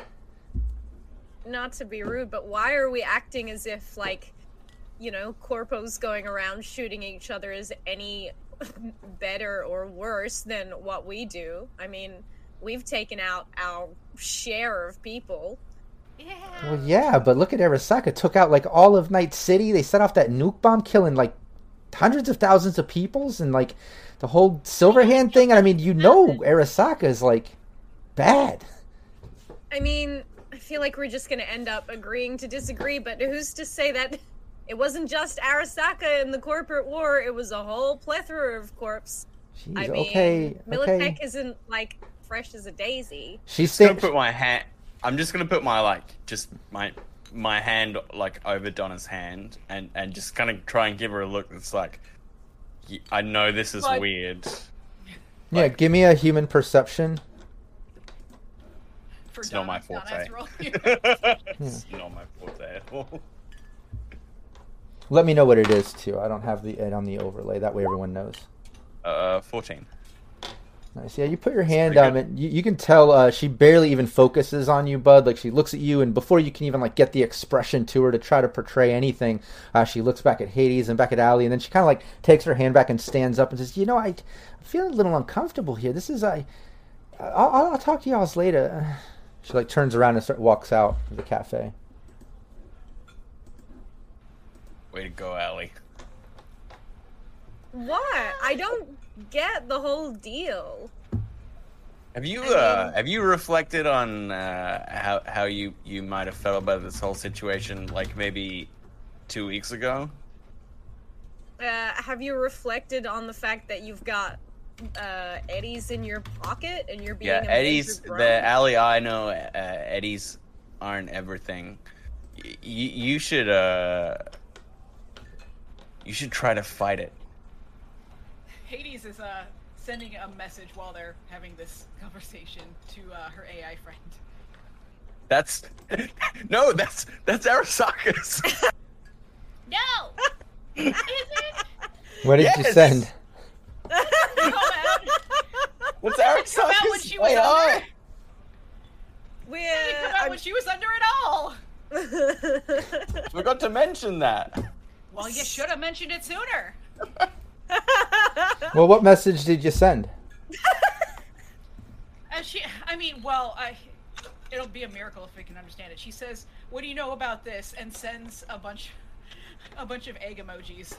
S3: not to be rude, but why are we acting as if, like, you know, corpos going around shooting each other is any better or worse than what we do? I mean, we've taken out our share of people.
S4: Yeah.
S1: well, yeah, but look at Arasaka. Took out like all of Night City. They set off that nuke bomb, killing like hundreds of thousands of peoples, and like the whole Silverhand thing. And I mean, you know, Arasaka is like bad.
S3: I mean, I feel like we're just going to end up agreeing to disagree, but who's to say that it wasn't just Arasaka in the corporate war, it was a whole plethora of corps.
S1: Jeez,
S3: I mean,
S1: okay,
S3: Militech
S1: okay.
S3: isn't, like, fresh as a daisy.
S1: She's
S5: I'm gonna
S1: saying,
S5: put my hand. I'm just gonna put my like just my my hand like over Donna's hand and and just kind of try and give her a look that's like, "Y- I know this is
S4: But-
S5: weird.
S1: yeah, give me a human perception.
S4: For
S5: It's not my
S4: Donna-
S5: forte.
S4: Donna's role.
S5: It's not my forte at all.
S1: Let me know what it is too. I don't have the it on the overlay. That way everyone knows.
S5: Uh, fourteen.
S1: Nice. Yeah, you put your hand
S5: pretty
S1: on
S5: good.
S1: it. You, you can tell uh, she barely even focuses on you, Bud. Like she looks at you, and before you can even like get the expression to her to try to portray anything, uh, she looks back at Hades and back at Allie, and then she kind of like takes her hand back and stands up and says, "You know, I, I feel a little uncomfortable here. This is I, I'll, I'll, I'll talk to y'all later." She like turns around and start, walks out of the cafe.
S5: Way to go, Allie.
S3: What? I don't get the whole deal.
S5: Have you
S3: I
S5: uh,
S3: mean-
S5: have you reflected on uh, how how you you might have felt about this whole situation, like maybe two weeks ago?
S3: Uh, have you reflected on the fact that you've got uh, Eddies in your pocket and you're being
S5: Yeah,
S3: a
S5: Eddie's
S3: major
S5: the
S3: bro?
S5: Allie I know. Uh, Eddie's aren't everything. Y- you you should uh you should try to fight it.
S4: Hades is uh, sending a message while they're having this conversation to uh, her A I friend.
S5: That's no, that's that's Arasaka's.
S4: No! Is it?
S1: What did you
S5: Yes!
S1: send?
S4: Come out.
S5: What's
S4: Come out when
S5: Arasaka's
S4: she was
S5: A I?
S4: under.
S3: We're,
S4: Didn't come out
S3: I'm-
S4: when she was under it all.
S5: Forgot to mention that.
S4: Well, you should have mentioned it sooner.
S1: Well, what message did you send?
S4: And she, I mean, well, I, it'll be a miracle if we can understand it. She says, "What do you know about this?" and sends a bunch, a bunch of egg emojis.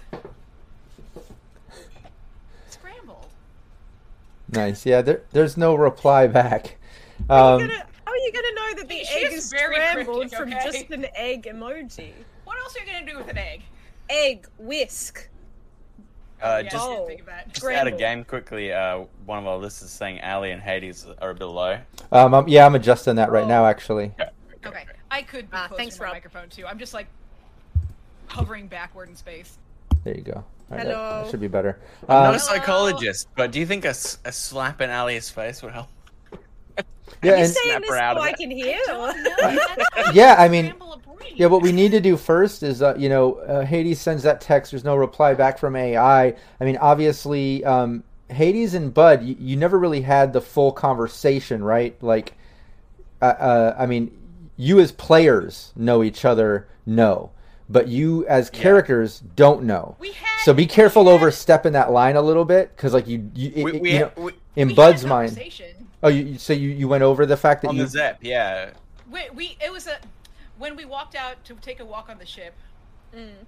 S4: Scrambled.
S1: Nice. Yeah, there, there's no reply back.
S3: How are
S1: Um,
S3: you gonna- how are you gonna know that the
S4: She
S3: egg
S4: is
S3: is
S4: very
S3: scrambled
S4: cryptic,
S3: from
S4: okay?
S3: just an egg emoji?
S4: What else are you gonna do with an egg?
S3: Egg whisk.
S5: Uh,
S4: Yeah,
S5: just
S4: I didn't
S3: Oh.
S4: think of that.
S5: just out of game quickly. Uh, one of our lists is saying Allie and Hades are a bit low.
S1: um, um, yeah, I'm adjusting that right now, actually.
S4: Okay, I could be
S3: Ah,
S4: closer
S3: thanks,
S4: to my
S3: Rob.
S4: microphone too. I'm just like hovering backward in space.
S1: There you go. All right, that-
S3: Hello.
S1: that should be better.
S5: I'm
S1: Um,
S5: not a psychologist, but do you think a, s- a slap in Allie's face would help?
S1: yeah,
S3: Are you
S1: and
S3: saying
S5: snap
S3: this
S5: her out
S3: so
S5: of
S3: I
S5: it.
S3: can hear?
S1: yeah, I mean,
S4: Scramble a brain.
S1: yeah, what we need to do first is, uh, you know, uh, Hades sends that text. There's no reply back from A I. I mean, obviously, um, Hades and Bud, you, you never really had the full conversation, right? Like, uh, uh, I mean, you as players know each other, know, but you as characters don't know.
S4: We had,
S1: So be
S4: we
S1: careful
S4: had-
S1: overstepping that line a little bit, because like you, you, it-
S5: We,
S1: it-
S5: we,
S1: you know,
S5: we
S1: in
S4: we had
S1: Bud's
S4: a
S1: mind.
S4: conversation.
S1: Oh, you, so you, you went over the fact that
S5: on
S1: you.
S5: the Zep, yeah.
S4: We, we it was a when we walked out to take a walk on the ship.
S3: Mm.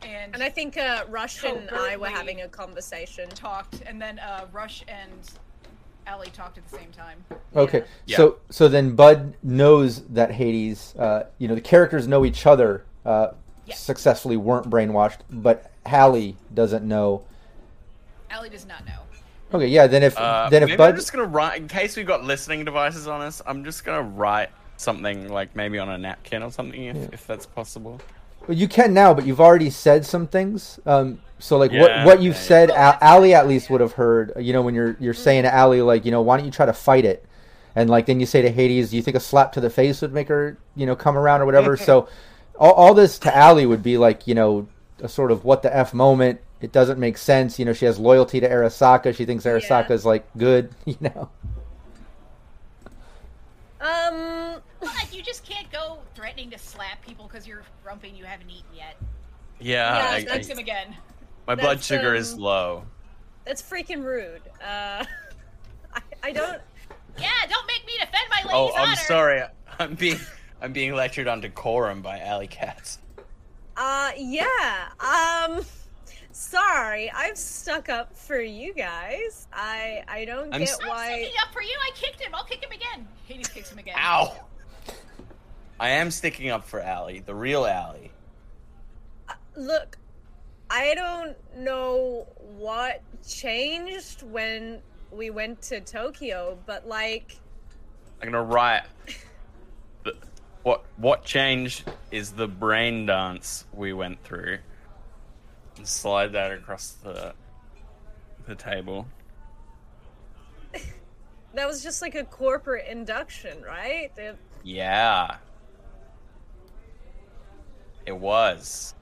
S4: and
S3: And I think uh, Rush and I were
S4: covertly
S3: having a conversation.
S4: talked, and then uh, Rush and Ellie talked at the same time.
S1: Okay,
S5: Yeah.
S1: so so then Bud knows that Hades, uh, you know, the characters know each other. Uh,
S4: Yeah.
S1: Successfully weren't brainwashed, but Hallie doesn't know.
S4: Ellie does not know.
S1: Okay, yeah. Then if
S5: Uh,
S1: then if
S5: maybe
S1: Bud,
S5: I'm just gonna write, in case we've got listening devices on us, I'm just gonna write something like maybe on a napkin or something, if,
S1: Yeah.
S5: if that's possible.
S1: well, you can now, but you've already said some things. Um, so like what
S5: Yeah,
S1: what you've
S5: okay.
S1: said,
S4: Oh,
S1: Al-
S4: that's
S1: Allie
S4: right,
S1: at least
S4: yeah.
S1: would have heard. You know, when you're you're saying to Allie like, you know, why don't you try to fight it? And like then you say to Hades, do you think a slap to the face would make her, you know, come around or whatever? So all, all this to Allie would be like, you know, a sort of what the F moment. It doesn't make sense. You know, she has loyalty to Arasaka. She thinks Arasaka's like good, you know.
S3: Um,
S4: But you just can't go threatening to slap people because you're grumpy and you haven't eaten yet.
S5: Yeah,
S3: Yeah,
S5: I-
S3: that's-
S5: I-
S4: Fix him again.
S5: my blood
S3: that's,
S5: sugar is
S3: um,
S5: low.
S3: that's freaking rude. Uh, I, I don't.
S4: Yeah, don't make me defend my lady's
S5: Oh, I'm
S4: honor.
S5: sorry. I'm being I'm being lectured on decorum by Alley Cats.
S3: Uh, yeah. Um, sorry, I've stuck up for you guys. I I don't
S5: I'm
S3: get
S5: s-
S4: I'm
S3: why.
S4: sticking up for you. I kicked him. I'll kick him again. Hades kicks him again.
S5: Ow! I am sticking up for Allie, the real Allie.
S3: Look, I don't know what changed when we went to Tokyo, but like,
S5: I'm gonna write. The, what what changed is the brain dance we went through. And slide that across the the table.
S3: that was just like a corporate induction, right? The-
S5: Yeah. It was.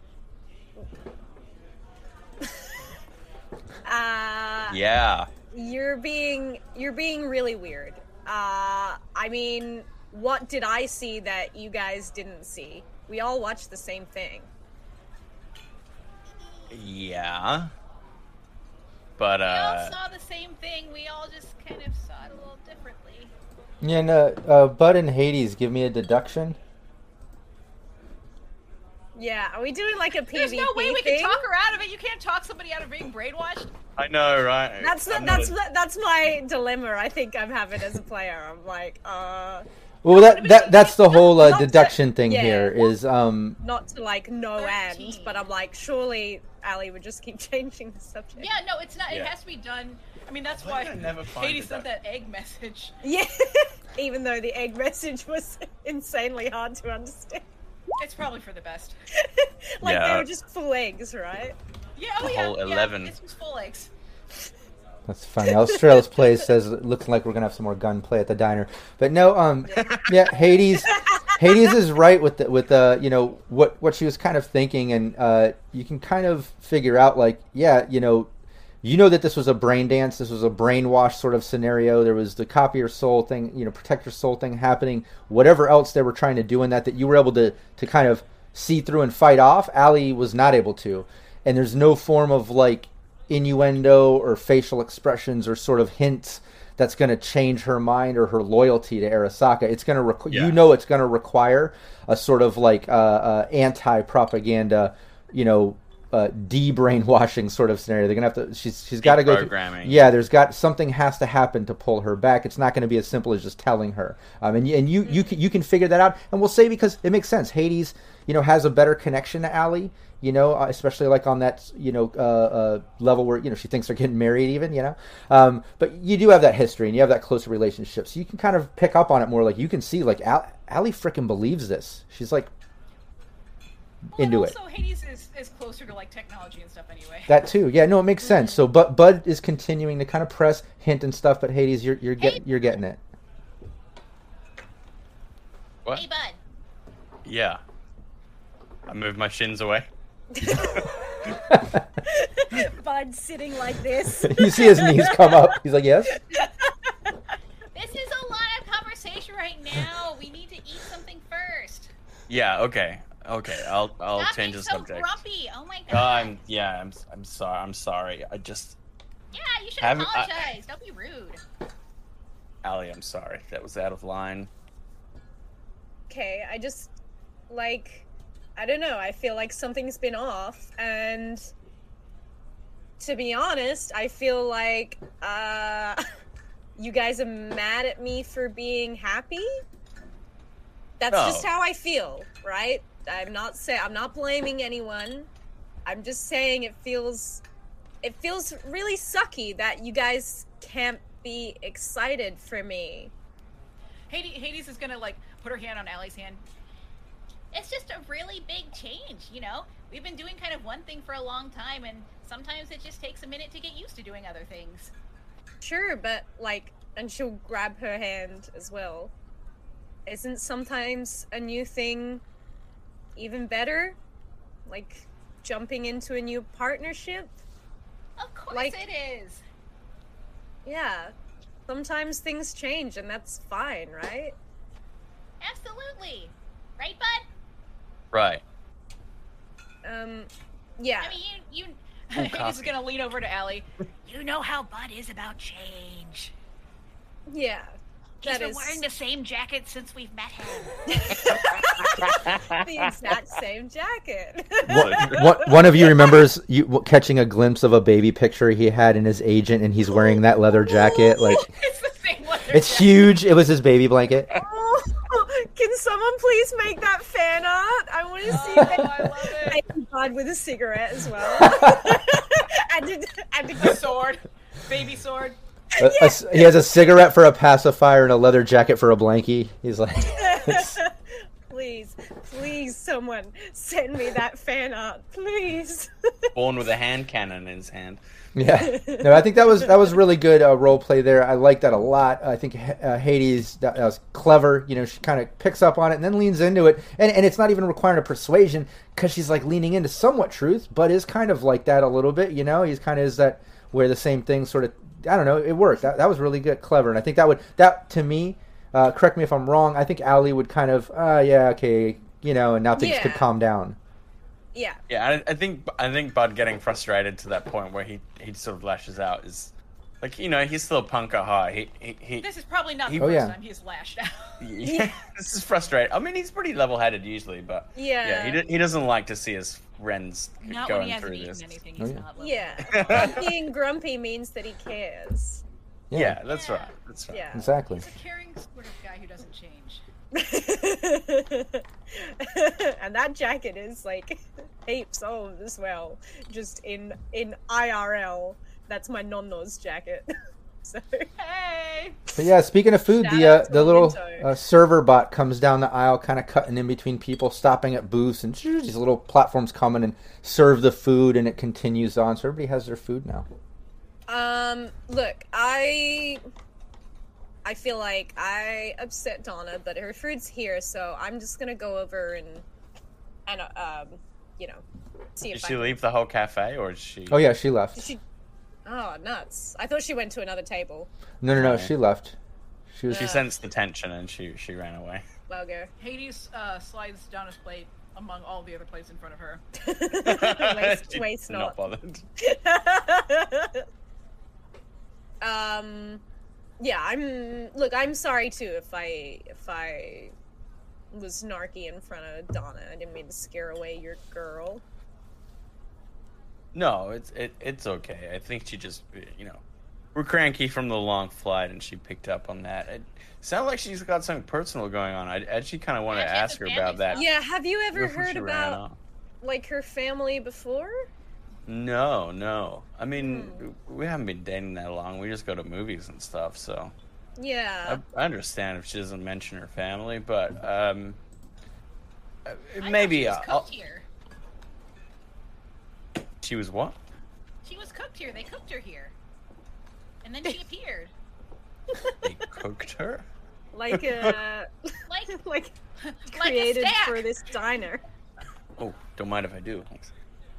S3: Uh,
S5: Yeah.
S3: You're being you're being really weird. Uh, I mean, what did I see that you guys didn't see? We all watched the same thing.
S5: Yeah. But
S4: We all
S5: uh
S4: saw the same thing. We all just kind of saw it a little differently.
S1: Yeah, and, uh, uh, Bud and Hades, give me a deduction.
S3: Yeah, are we doing like a PvP
S4: There's no way we
S3: thing?
S4: can talk her out of it. You can't talk somebody out of being brainwashed.
S5: I know, right?
S3: That's the,
S5: I'm not
S3: that's
S5: a-
S3: the, that's my dilemma. I think I'm having as a player. I'm like, uh,
S1: Well, that, that that's the whole uh,
S3: Not to-
S1: deduction thing
S3: yeah.
S1: here is um
S3: not to like no end,
S4: thirteen.
S3: but I'm like, surely Ali would just keep changing the subject.
S4: Yeah, no, it's not. It
S5: Yeah.
S4: has to be done. I mean, that's
S5: Why
S4: why
S5: did I never find
S4: Katie
S5: it
S4: sent
S5: that-
S4: that egg message.
S3: Yeah. Even though the egg message was insanely hard to understand.
S4: It's probably for the best.
S3: Like they
S5: Yeah.
S3: were just full eggs, right?
S4: Yeah, oh
S5: The
S4: yeah,
S5: whole
S4: yeah,
S5: eleven.
S4: It's just full eggs.
S1: that's funny. Australis plays says it looks like we're gonna have some more gunplay at the diner, but no, um, yeah, Hades, Hades is right with the, with the you know what what she was kind of thinking, and uh, you can kind of figure out like yeah, you know, you know that this was a brain dance, this was a brainwash sort of scenario. There was the copy your soul thing, you know, protect your soul thing happening. Whatever else they were trying to do in that, that you were able to to kind of see through and fight off. Allie was not able to, and there's no form of like innuendo or facial expressions or sort of hints that's going to change her mind or her loyalty to Arasaka. It's going to requ-
S5: Yeah.
S1: you know it's going to require a sort of like uh, uh, anti-propaganda, you know, uh, de-brainwashing sort of scenario. They're going to have to. She's she's got to go. through-
S5: Deprogramming.
S1: Yeah, there's got something has to happen to pull her back. It's not going to be as simple as just telling her. Um, and you, and you you can, you can figure that out. And we'll say because it makes sense. Hades, you know, has a better connection to Allie. You know, uh, especially like on that, you know, uh, uh, level where, you know, she thinks they're getting married even, you know. Um, but you do have that history and you have that closer relationship. So you can kind of pick up on it more. Like you can see like Al- Allie freaking believes this. She's like
S4: Well,
S1: into
S4: and
S1: it.
S4: also, Hades is, is closer to like technology and stuff anyway.
S1: That too. Yeah, no, it makes sense. So but Bud is continuing to kind of press, hint and stuff, but Hades, you're you're getting you're getting it.
S5: What?
S4: Hey, bud.
S5: Yeah. I moved my shins away.
S3: Bud sitting like this.
S1: You see his knees come up. He's like, yes.
S4: This is a lot of conversation right now. We need to eat something first.
S5: Yeah. Okay. Okay. I'll I'll
S4: Stop
S5: change
S4: being
S5: the
S4: so
S5: subject.
S4: grumpy. Oh my
S5: Uh,
S4: god.
S5: I'm yeah. I'm I'm sorry. I'm sorry. I just
S4: yeah, you should
S5: haven't- I-
S4: apologize. Don't be rude.
S5: Allie, I'm sorry. That was out of line.
S3: Okay, I just like I don't know. I feel like something's been off, and to be honest, I feel like uh, you guys are mad at me for being happy. That's
S5: No.
S3: just how I feel, right? I'm not say I'm not blaming anyone. I'm just saying it feels it feels really sucky that you guys can't be excited for me.
S4: Hades, Hades is gonna like put her hand on Allie's hand.
S6: It's just a really big change, you know? We've been doing kind of one thing for a long time, and sometimes it just takes a minute to get used to doing other things.
S3: Sure, but like, and she'll grab her hand as well. Isn't sometimes a new thing even better? Like jumping into a new partnership?
S6: Of course
S3: Like-
S6: it is.
S3: Yeah. Sometimes things change and that's fine, right?
S6: Absolutely. Right, bud?
S5: Right.
S3: Um, yeah.
S6: I mean, you, you
S4: Hades is
S5: coffee.
S4: gonna lean over to Allie.
S6: you know how Bud is about change.
S3: Yeah.
S6: He's
S3: That
S6: been
S3: is
S6: wearing the same jacket since we've met him.
S3: the exact same jacket.
S1: One, one- one of you remembers you w- catching a glimpse of a baby picture he had in his agent, and he's wearing that leather jacket. Like,
S4: It's the same leather
S1: it's
S4: jacket.
S1: huge. It was his baby blanket.
S3: Oh, can someone please make that fan art? I want to see
S4: Oh,
S3: that.
S4: I love it.
S3: Baby Bud with a cigarette as well. and a, and
S4: A
S3: a,
S4: sword, baby sword.
S1: A- a s- he has a cigarette for a pacifier and a leather jacket for a blankie. He's like, it's-
S3: please, please, someone send me that fan art, please.
S5: Born with a hand cannon in his hand.
S1: yeah. No, I think that was that was really good uh, role play there. I like that a lot. I think uh, Hades that, that was clever. You know, she kind of picks up on it and then leans into it, and and it's not even requiring a persuasion because she's like leaning into somewhat truth, but is kind of like that a little bit. You know, he's kind of is that where the same thing sort of. I don't know. It worked. That, that was really good, clever, and I think that would that to me. Uh, correct me if I'm wrong. I think Allie would kind of, uh, yeah, okay, you know, and now things
S3: Yeah.
S1: could calm down.
S3: Yeah.
S5: Yeah, I, I think I think Bud getting frustrated to that point where he, he sort of lashes out is like, you know, he's still a punk at heart. He he, he
S4: This is probably not the
S5: He-
S4: first
S1: Oh, yeah.
S4: time he's lashed out.
S5: yeah, this is frustrating. I mean, he's pretty level-headed usually, but
S3: Yeah.
S5: yeah, he, do- he doesn't like to see his friends
S4: Not
S5: going
S4: when he hasn't
S5: through
S4: eaten
S5: this.
S4: anything.
S1: Oh,
S4: He's
S1: yeah.
S4: not. level.
S3: Yeah. Being grumpy means that he cares.
S5: Yeah, that's
S4: Yeah.
S5: right. That's right.
S3: Yeah.
S1: Exactly.
S4: He's a caring sort of guy who doesn't change.
S3: And that jacket is like heaps old as well. Just in in I R L, that's my nonno's jacket. So
S4: Hey.
S1: But yeah, speaking of food,
S3: Shout
S1: the
S3: out
S1: uh,
S3: to
S1: the little
S3: Memento.
S1: uh, server bot comes down the aisle, kind of cutting in between people, stopping at booths, and these little platforms come in and serve the food, and it continues on. So everybody has their food now.
S3: Um, look, I I feel like I upset Donna, but her food's here, so I'm just gonna go over and and uh, um, you know, see
S5: Did
S3: if I
S5: she
S3: can-
S5: leave the whole cafe, or is she?
S1: Oh yeah, she left.
S3: She, oh, nuts! I thought she went to another table.
S1: No, no, no,
S5: Okay.
S1: she left. She was.
S5: She sensed the tension and she she ran away.
S3: Well, go.
S4: Hades uh, slides down his plate among all the other plates in front of her.
S3: waste,
S5: She's
S3: waste not.
S5: bothered.
S3: um, yeah, I'm. Look, I'm sorry too if I if I was snarky in front of Donna. I didn't mean to scare away your girl.
S5: No, it's it, it's okay. I think she just, you know, we're cranky from the long flight, and she picked up on that. It sounds like she's got something personal going on. I actually kind of want
S6: Yeah,
S5: to
S6: she has
S5: ask
S6: a
S5: her
S6: family
S5: about that.
S6: stuff.
S3: Yeah, have you ever
S5: before
S3: heard
S5: she ran
S3: about
S5: off.
S3: like her family before?
S5: No, no. I mean, we haven't been dating that long. We just go to movies and stuff, so
S3: Yeah.
S5: I, I understand if she doesn't mention her family, but um, uh,
S6: I thought
S5: maybe
S6: she was
S5: uh, I'll-
S6: cooked here.
S5: she was what?
S6: She was cooked here. They cooked her here, and then she appeared.
S5: They cooked her?
S3: Like uh
S6: Like,
S3: like
S6: like a
S3: created
S6: stack.
S3: for this diner.
S5: Oh, don't mind if I do. Thanks.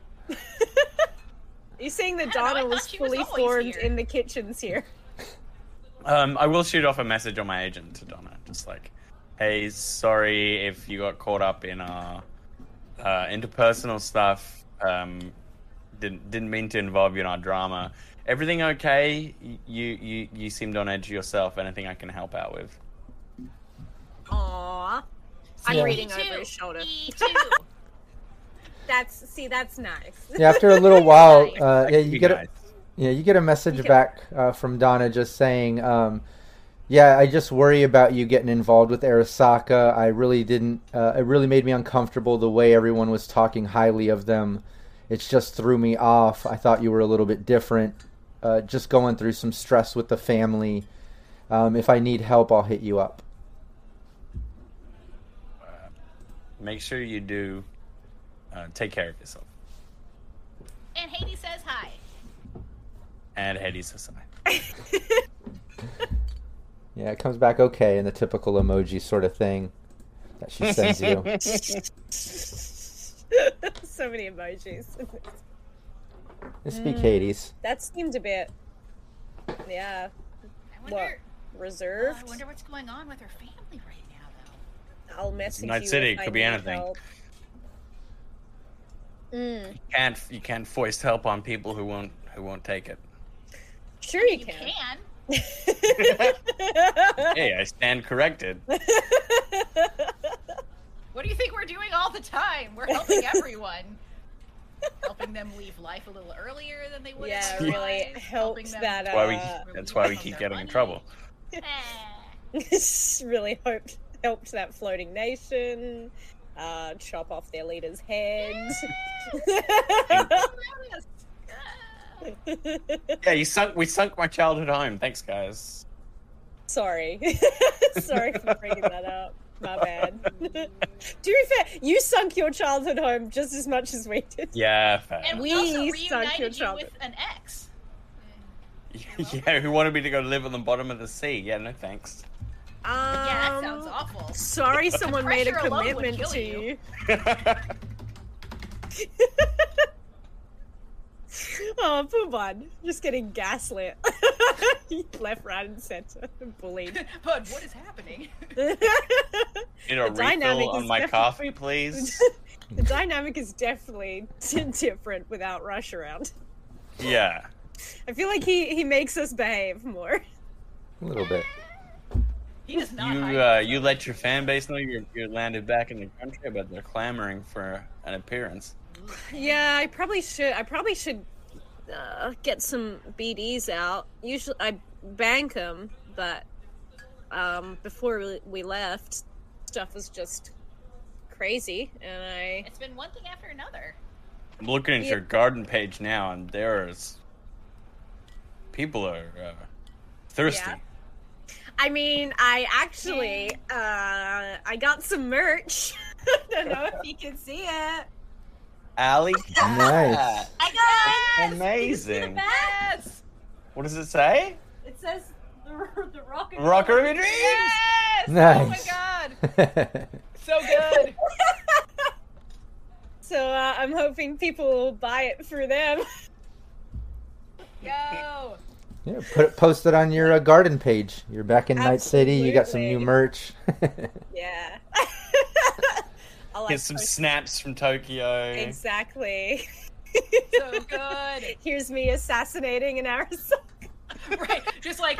S3: You're saying that
S6: I don't know, I
S3: Donna
S6: thought
S3: was
S6: she was
S3: fully
S6: always
S3: formed
S6: here.
S3: in the kitchens here.
S5: Um, I will shoot off a message on my agent to Donna, just like, "Hey, sorry if you got caught up in our uh, interpersonal stuff. Um, didn't didn't mean to involve you in our drama. Everything okay? You you you seemed on edge yourself. Anything I can help out with?"
S3: Aww. I'm
S1: Yeah.
S3: reading
S6: Me
S3: over
S6: too.
S3: his shoulder.
S6: Me too.
S3: That's see, that's nice.
S1: Yeah, after a little while,
S6: Nice.
S1: uh,
S5: That
S1: yeah,
S5: could
S1: you
S5: be
S1: get a,
S5: nice.
S1: yeah, you get a message
S3: You can-
S1: back uh, from Donna just saying, um, "Yeah, I just worry about you getting involved with Arasaka. I really didn't. Uh, it really made me uncomfortable the way everyone was talking highly of them. It just threw me off. I thought you were a little bit different. Uh, just going through some stress with the family. Um, if I need help, I'll hit you up."
S5: Make sure you do uh, take care of yourself.
S6: And Hades says hi.
S5: And Hades says hi.
S1: Yeah, it comes back okay in the typical emoji sort of thing that she sends you.
S3: So many emojis.
S1: This be Katie's.
S3: That seemed a bit, yeah,
S6: I
S3: what,
S6: wonder. uh,
S3: reserved.
S6: I wonder what's going on with her family right now, though.
S3: I'll message
S5: Night
S3: you
S5: City,
S3: if I
S5: could be
S3: need
S5: anything.
S3: help. Mm,
S5: Can't you can't foist help on people who won't who won't take it.
S3: sure you
S6: You
S3: can.
S6: can.
S5: Hey, I stand corrected.
S6: What do you think we're doing all the time? We're helping everyone. Helping them leave life a little earlier than they would
S3: Yeah,
S6: have
S3: really
S6: otherwise,
S3: helps
S6: helping them
S3: that,
S5: That's why we
S3: Uh,
S5: that's why we
S6: relieve
S5: keep
S6: their
S5: getting in
S6: money.
S5: trouble.
S6: Eh.
S3: It's really hoped helped that floating nation. Uh, chop off their leader's heads.
S5: Yeah, you sunk we sunk my childhood home. Thanks, guys.
S3: Sorry. Sorry for bringing that up. My bad. To be fair, you sunk your childhood home just as much as we did.
S5: Yeah, fair.
S6: And
S3: We
S6: we also
S3: sunk your
S6: reunited you
S3: childhood.
S6: with an ex.
S5: Yeah, who wanted me to go live on the bottom of the sea? Yeah, no thanks.
S3: Um,
S6: Yeah, that sounds awful.
S3: Sorry, someone made a
S6: pressure alone would
S3: commitment
S6: kill
S3: to
S6: you.
S3: you. Oh, poor bud. Just getting gaslit. Left, right, and center. Bullied.
S6: Bud, what is happening?
S5: Need a
S3: The dynamic
S5: refill on
S3: is
S5: my
S3: definitely-
S5: coffee, please.
S3: The dynamic is definitely different without Rush around.
S5: Yeah.
S3: I feel like he, he makes us behave more.
S1: A little bit.
S6: He does not
S5: You
S6: hide
S5: uh,
S6: himself.
S5: you let your fan base know you're you're landed back in the country, but they're clamoring for an appearance.
S3: Yeah, I probably should. I probably should uh, get some B Ds out. Usually, I bank them, but um, before we- we left, stuff was just crazy, and I
S6: It's been one thing after another.
S5: I'm looking at
S3: Yeah.
S5: your garden page now, and there's people are uh, thirsty.
S3: Yeah. I mean, I actually uh, I got some merch. I don't know if you can see it.
S5: Allie,
S1: Nice.
S3: I got
S5: amazing.
S6: Yes!
S5: What does it say?
S3: it. says the, the rocket.
S5: Rocker of your dreams.
S6: Yes!
S1: Nice.
S6: Oh my god! So good!
S3: So uh, I'm hoping people will buy it for them.
S6: Go!
S1: Yeah, put it, post it on your uh, garden page. You're back in Night City. You got some new
S3: Absolutely.
S1: merch.
S3: Yeah. I'll, like,
S5: Here's some
S3: post-
S5: snaps from Tokyo.
S3: Exactly.
S6: So good!
S3: Here's me assassinating an Arizona.
S6: Right, just like,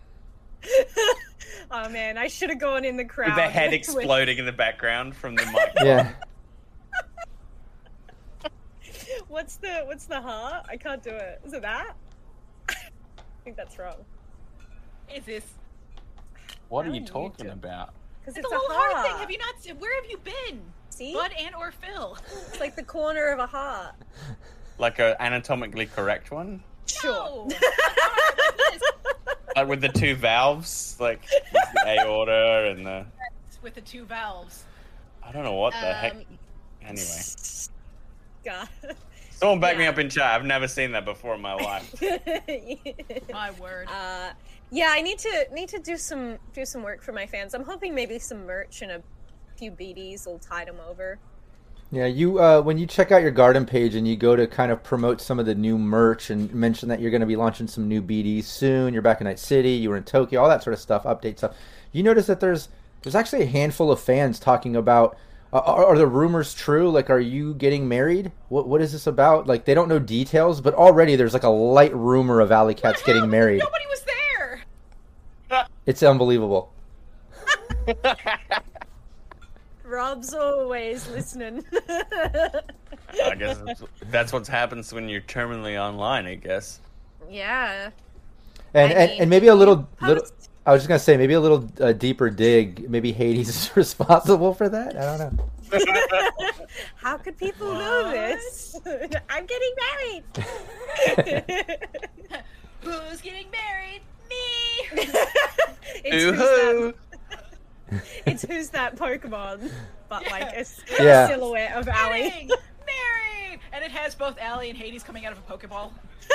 S3: Oh man, I should have gone in the crowd.
S5: With the head
S3: with-
S5: exploding in the background from the mic.
S1: Yeah.
S3: What's the what's the heart? I can't do it. Is it that? I think that's wrong.
S6: is this?
S5: What are
S3: How
S5: you
S3: do you
S5: talking
S3: do-
S5: about?
S3: Because
S6: It's,
S3: it's,
S6: a little heart
S3: heart
S6: thing. Have you not seen? Where have you been?
S3: See?
S6: Bud and or Phil?
S3: It's like the corner of a heart.
S5: Like a anatomically correct one?
S3: Sure.
S6: No.
S5: Like with the two valves, like with the aorta and the
S6: With the two valves.
S5: I don't know what the heck.
S3: Um,
S5: Anyway,
S3: God.
S5: someone back me
S3: yeah.
S5: up in chat. I've never seen that before in my life.
S6: My word.
S3: uh, yeah, I need to need to do some do some work for my fans. I'm hoping maybe some merch and a few B Ds will tide them over.
S1: Yeah, you uh, when you check out your garden page and you go to kind of promote some of the new merch and mention that you're going to be launching some new B Ds soon. You're back in Night City. You were in Tokyo. All that sort of stuff. Update stuff. You notice that there's there's actually a handful of fans talking about. Uh, are, are the rumors true? Like, are you getting married? What what is this about? Like, they don't know details, but already there's like a light rumor of Alley Cat's
S6: What the hell?
S1: getting married.
S6: Nobody was there.
S1: It's unbelievable.
S3: Rob's always listening.
S5: I guess that's, that's what happens when you're terminally online, I guess.
S3: Yeah.
S1: And,
S3: I
S1: and,
S3: mean,
S1: and maybe a little,
S3: post-
S1: little. I was just gonna say maybe a little uh, deeper dig. Maybe Hades is responsible for that. I don't know.
S3: How could people know this? I'm getting married.
S6: Who's getting married? Me.
S3: it's, who's
S5: Ooh-hoo.
S3: that, it's who's that Pokemon, but like a, s-
S1: Yeah.
S3: silhouette of Allie.
S6: Married. Married. And it has both Allie and Hades coming out of a Pokeball.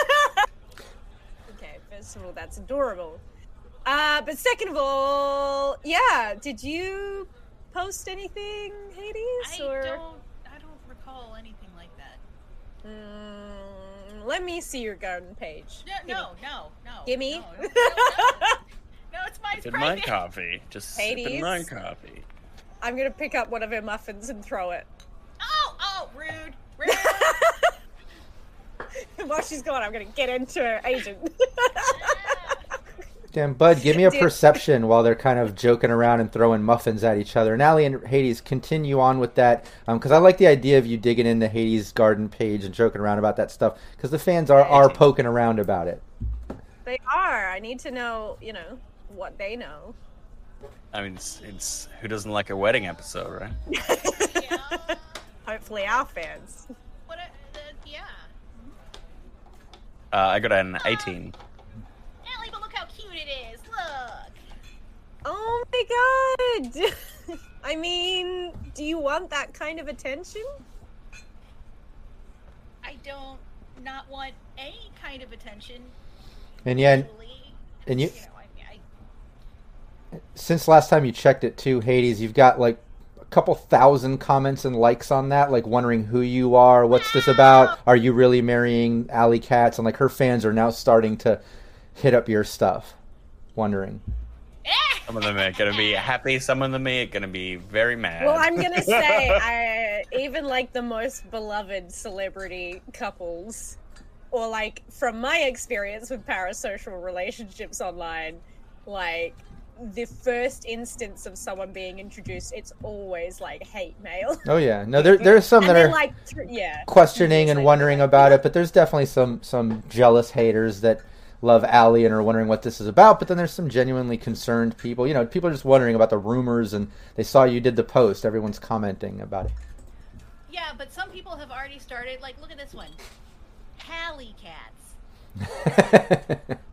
S3: Okay, first of all, that's adorable. Uh, but second of all, yeah, did you post anything, Hades?
S6: I
S3: or
S6: don't. I don't recall anything like that.
S3: Mm, let me see your garden page.
S6: No, no, no, no.
S3: Gimme.
S6: No, no, no, no. No, it's my
S5: Sipping my
S6: private.
S5: coffee. Just sipping
S3: Hades?
S5: my coffee.
S3: I'm gonna pick up one of her muffins and throw it.
S6: Oh, oh, rude, rude.
S3: While she's gone, I'm gonna get into her agent.
S1: Damn, Bud, give me a
S3: Dude.
S1: perception while they're kind of joking around and throwing muffins at each other. And Allie and Hades, continue on with that, because I like the idea of you digging into Hades' garden page and joking around about that stuff, because the fans are, are poking around about it.
S3: They are. I need to know, you know, what they know.
S5: I mean, it's, it's who doesn't like a wedding episode, right?
S6: Yeah.
S3: Hopefully, our fans.
S6: What? A, the, yeah.
S5: Uh, I got an eighteen.
S6: Allie, but look how cute it is. Look.
S3: Oh my god! I mean, do you want that kind of attention?
S6: I don't not want any kind of attention.
S1: And yeah,
S6: usually.
S1: and you-
S6: know, I, I,
S1: since last time you checked it too, Hades, you've got like a couple thousand comments and likes on that, like wondering who you are, what's this about, are you really marrying Alley Katz? And like her fans are now starting to hit up your stuff, wondering.
S5: Some of them are going to be happy. Some of them are going to be very mad.
S3: Well, I'm gonna say, I even like the most beloved celebrity couples, or like from my experience with parasocial relationships online, like the first instance of someone being introduced, it's always like hate mail.
S1: Oh yeah, no, there there's some
S3: And
S1: that
S3: then,
S1: are
S3: like, th- yeah,
S1: questioning and
S3: Seriously,
S1: wondering
S3: like,
S1: about it, but there's definitely some some jealous haters that love Allie and are wondering what this is about. But then there's some genuinely concerned people. You know, people are just wondering about the rumors, and they saw you did the post. Everyone's commenting about it.
S6: yeah, but some people have already started. Like, look at this one. Hallie cats.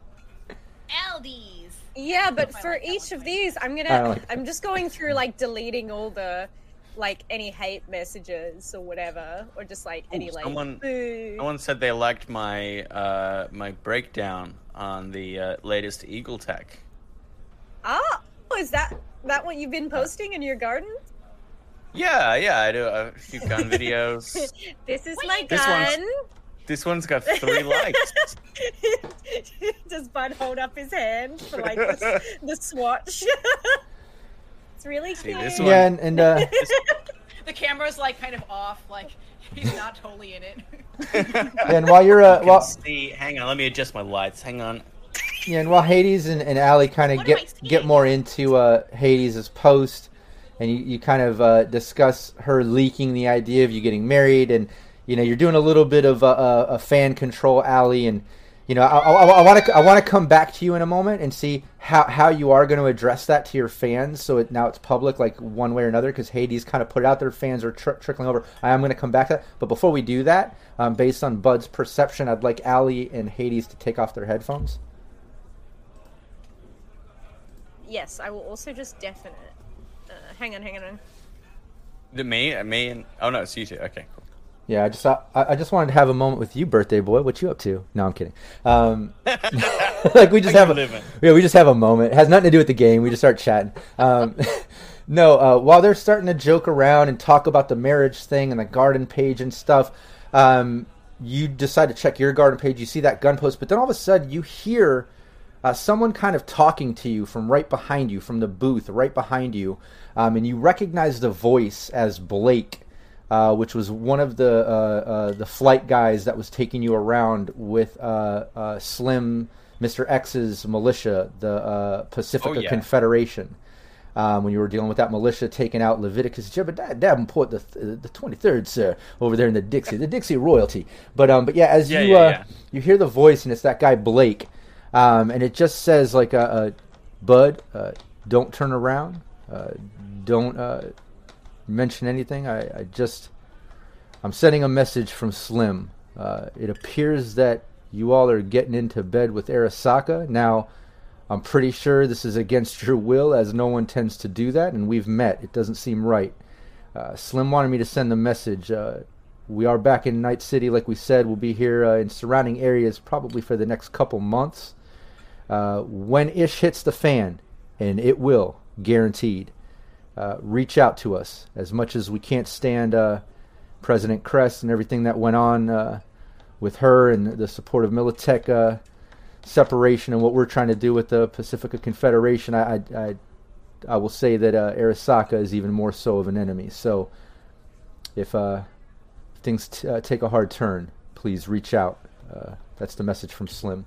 S6: Aldies.
S3: Yeah, but
S6: I
S3: for
S6: like that
S3: each
S6: one
S3: of
S6: too.
S3: these, I'm
S1: I
S3: gonna,
S1: don't like
S3: I'm just going through like deleting all the, like any hate messages or whatever, or just like any like.
S5: someone-
S3: boo.
S5: Someone said they liked my uh, my breakdown on the uh, latest Eagle Tech.
S3: Ah, is that that what you've been posting in your garden?
S5: Yeah, yeah, I do a few gun videos.
S3: This is
S6: Wait,
S3: my
S5: this one's-
S3: gun.
S5: This one's got three likes.
S3: Does Bud hold up his hand for like the, the swatch? It's really
S5: See,
S3: cute.
S5: this
S1: Yeah, and, and uh,
S4: The camera's like kind of off, like he's not totally in it.
S1: and while you're uh,
S5: You
S1: while
S5: can see, hang on, let me adjust my lights. Hang on.
S1: yeah, and while Hades and, and Allie kind of
S6: What am I
S1: get
S6: seeing?
S1: get more into uh, Hades' post, and you, you kind of uh, discuss her leaking the idea of you getting married, and you know you're doing a little bit of a, a, a fan control, Allie, and you know I want to I want to come back to you in a moment and see how, how you are going to address that to your fans, so it, now it's public, like one way or another, because Hades kind of put it out there. Fans are tr- trickling over. I am going to come back to that, but before we do that, um, based on Bud's perception, I'd like Allie and Hades to take off their headphones.
S3: Yes, I will also just deafen it. Uh, hang on, hang on.
S5: The me, uh, me, and oh no, it's you two. Okay, cool.
S1: Yeah, I just I, I just wanted to have a moment with you, birthday boy. What you up to? No, I'm kidding. Um, like we just
S5: How
S1: have
S5: you
S1: a
S5: living?
S1: yeah, we just have a moment. It has nothing to do with the game. We just start chatting. Um, no, uh, while they're starting to joke around and talk about the marriage thing and the garden page and stuff, um, you decide to check your garden page. You see that gun post, but then all of a sudden you hear uh, someone kind of talking to you from right behind you, from the booth right behind you, um, and you recognize the voice as Blake. Uh, which was one of the uh, uh, the flight guys that was taking you around with uh, uh, Slim, Mister X's militia, the uh, Pacifica
S5: Oh, yeah.
S1: Confederation. Um, when you were dealing with that militia taking out Leviticus Davenport the the twenty-third, sir, over there in the Dixie, the Dixie royalty. But um, but yeah, as
S5: Yeah,
S1: you
S5: yeah,
S1: uh,
S5: yeah.
S1: you hear the voice, and it's that guy Blake, um, and it just says like, uh, uh, "Bud, uh, don't turn around, uh, don't uh, mention anything. I, I just, I'm sending a message from Slim. Uh, it appears that you all are getting into bed with Arasaka now." I'm pretty sure this is against your will, as no one tends to do that, and we've met. It doesn't seem right. Uh, Slim wanted me to send the message. Uh, we are back in Night City, like we said. We'll be here uh, in surrounding areas probably for the next couple months. Uh, when Ish hits the fan, and it will, guaranteed, uh, reach out to us. As much as we can't stand uh, President Kress and everything that went on uh, with her and the support of Militech uh, separation and what we're trying to do with the Pacifica Confederation, I I, I, I will say that uh, Arasaka is even more so of an enemy. So if uh, things t- uh, take a hard turn, please reach out. Uh, that's the message from Slim.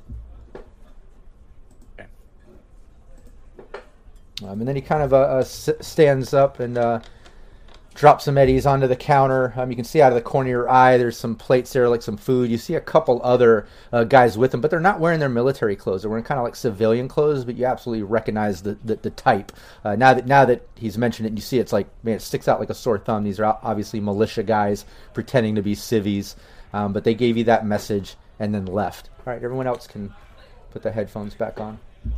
S5: Okay.
S1: Um, and then he kind of uh, uh, s- stands up and uh, drops some eddies onto the counter. Um, you can see out of the corner of your eye there's some plates there, like some food. You see a couple other uh, guys with them, but they're not wearing their military clothes. They're wearing kind of like civilian clothes, but you absolutely recognize the, the, the type. Uh, now that now that he's mentioned it, and you see it's like, man, it sticks out like a sore thumb. These are obviously militia guys pretending to be civvies, um, but they gave you that message and then left. All right, everyone else can put the headphones back on.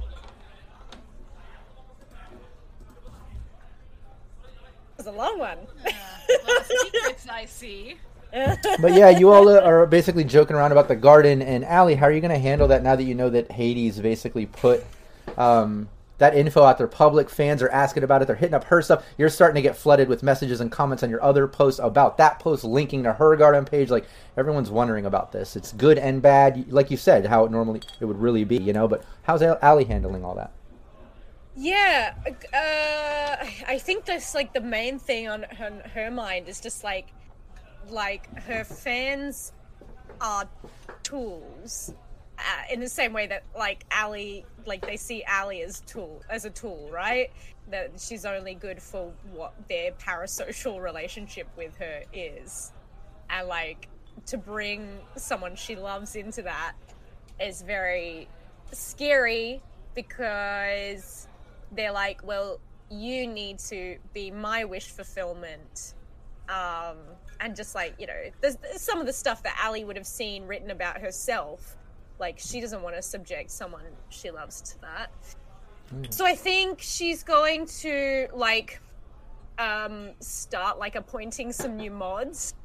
S3: It was a long one.
S6: Uh, a lot of secrets I see.
S1: But yeah, you all uh, are basically joking around about the garden. And Allie, how are you going to handle that now that you know that Hades basically put um, that info out there? Public fans are asking about it. They're hitting up her stuff. You're starting to get flooded with messages and comments on your other posts about that post linking to her garden page. Like, everyone's wondering about this. It's good and bad, like you said, how it normally it would really be, you know. But how's Allie handling all that?
S3: Yeah, uh, I think that's like the main thing on her, her mind is just like, like her fans are tools, uh, in the same way that like Allie, like they see Allie as tool as a tool, right? That she's only good for what their parasocial relationship with her is, and like to bring someone she loves into that is very scary because they're like, well, you need to be my wish fulfillment. Um, and just like, you know, there's, there's some of the stuff that Allie would have seen written about herself. Like, she doesn't want to subject someone she loves to that. Mm. So I think she's going to, like, um, start, like, appointing some new mods.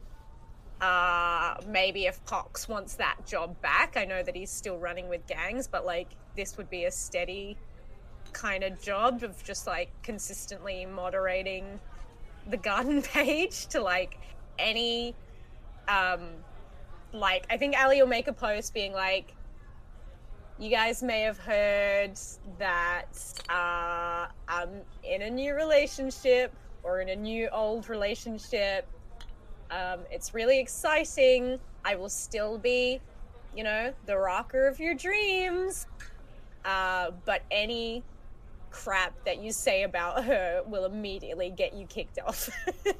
S3: Uh, maybe if Pox wants that job back. I know that he's still running with gangs, but, like, this would be a steady kind of job of just like consistently moderating the garden page to like any um like I think Allie will make a post being like, you guys may have heard that uh I'm in a new relationship or in a new old relationship. Um it's really exciting. I will still be, you know, the rocker of your dreams. Uh but any crap that you say about her will immediately get you kicked off.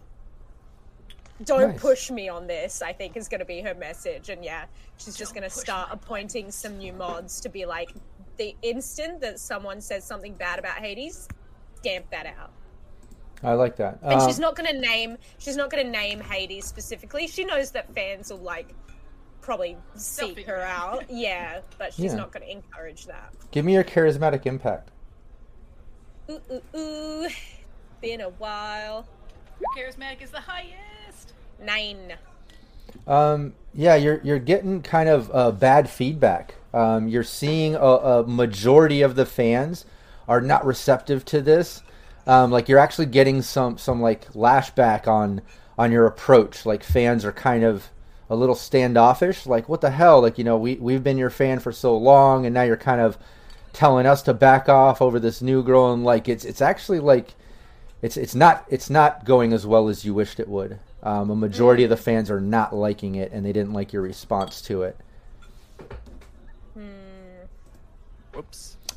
S3: Don't nice. Push me on this, I think is going to be her message. And yeah, she's just going to start appointing some new mods to be like, the instant that someone says something bad about Hades, stamp that out.
S1: I like that.
S3: And
S1: um,
S3: she's not going to name she's not going to name Hades specifically. She knows that fans will like probably seek her out. Yeah, but she's yeah. not going to encourage that.
S1: Give me your charismatic impact.
S3: Ooh, ooh, ooh. Been a while.
S6: Your charismatic is the highest.
S3: Nine.
S1: Um, yeah, you're you're getting kind of uh, bad feedback. Um, you're seeing a, a majority of the fans are not receptive to this. Um, like you're actually getting some some like lashback on on your approach. Like fans are kind of a little standoffish. Like, what the hell? Like, you know, we we've been your fan for so long, and now you're kind of telling us to back off over this new girl, and like it's it's actually like it's it's not it's not going as well as you wished it would. Um, a majority of the fans are not liking it, and they didn't like your response to it.
S3: Hmm.
S5: Whoops.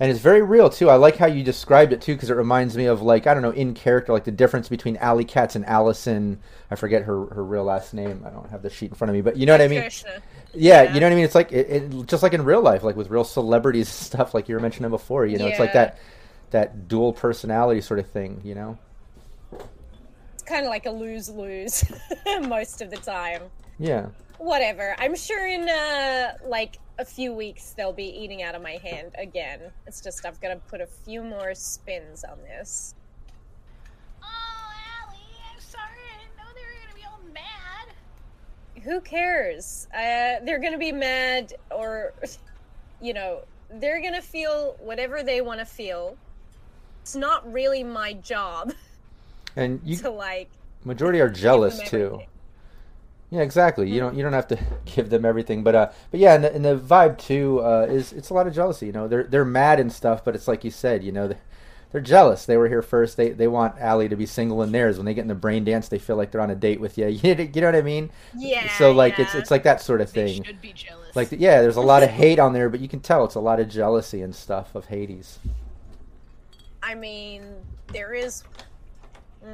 S1: And it's very real too. I like how you described it too, because it reminds me of, like, I don't know, in character, like the difference between Alley Katz and Allison. I forget her her real last name. I don't have the sheet in front of me, but you know what I mean.
S3: Krishna.
S1: Yeah,
S3: Yeah.
S1: you know what I mean. It's like it, it, just like in real life, like with real celebrities and stuff, like you were mentioning before. You know, it's like
S3: Yeah.
S1: that that dual personality sort of thing. You know.
S3: It's kind of like a lose-lose most of the time.
S1: Yeah.
S3: Whatever. I'm sure in uh, like a few weeks they'll be eating out of my hand again. It's just I've got to put a few more spins on this.
S6: Oh, Allie, I'm sorry. I didn't know they were gonna be all mad.
S3: Who cares? Uh, they're gonna be mad, or you know, they're gonna feel whatever they want to feel. It's not really my job
S1: And you
S3: to like.
S1: majority are jealous
S3: them
S1: too.
S3: everything.
S1: Yeah, exactly. You don't you don't have to give them everything, but uh, but yeah, and the, and the vibe too uh, is it's a lot of jealousy. You know, they're they're mad and stuff, but it's like you said, you know, they're, they're jealous. They were here first. They they want Allie to be single in theirs. When they get in the brain dance, they feel like they're on a date with you. You know, you know what I mean?
S3: Yeah.
S1: So like it's
S3: yeah.
S1: it's like that sort of
S4: They
S1: thing.
S4: should be jealous.
S1: Like yeah, there's a lot of hate on there, but you can tell it's a lot of jealousy and stuff of Hades.
S3: I mean, there is. Mm,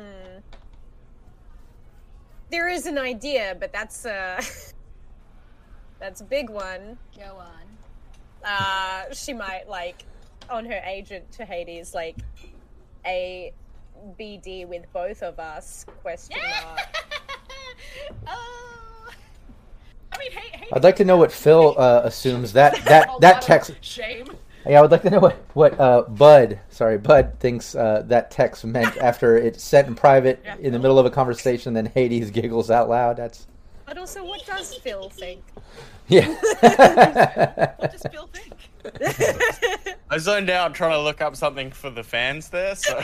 S3: there is an idea, but that's uh, that's a big one.
S6: Go on.
S3: Uh, she might like on her agent to Hades like a B D with both of us? Question mark.
S6: Oh. I mean, hey, hey.
S1: I'd like to know what Phil uh, assumes that that
S4: A
S1: that
S4: lot of
S1: text.
S4: Shame.
S1: Yeah, I would like to know what what uh, Bud, sorry, Bud thinks uh, that text meant after it's sent in private
S4: Yeah.
S1: in the middle of a conversation. Then Hades giggles out loud. That's
S3: But also, what does Phil think?
S1: yeah.
S4: What does Phil think?
S5: I zoned out trying to look up something for the fans there. So.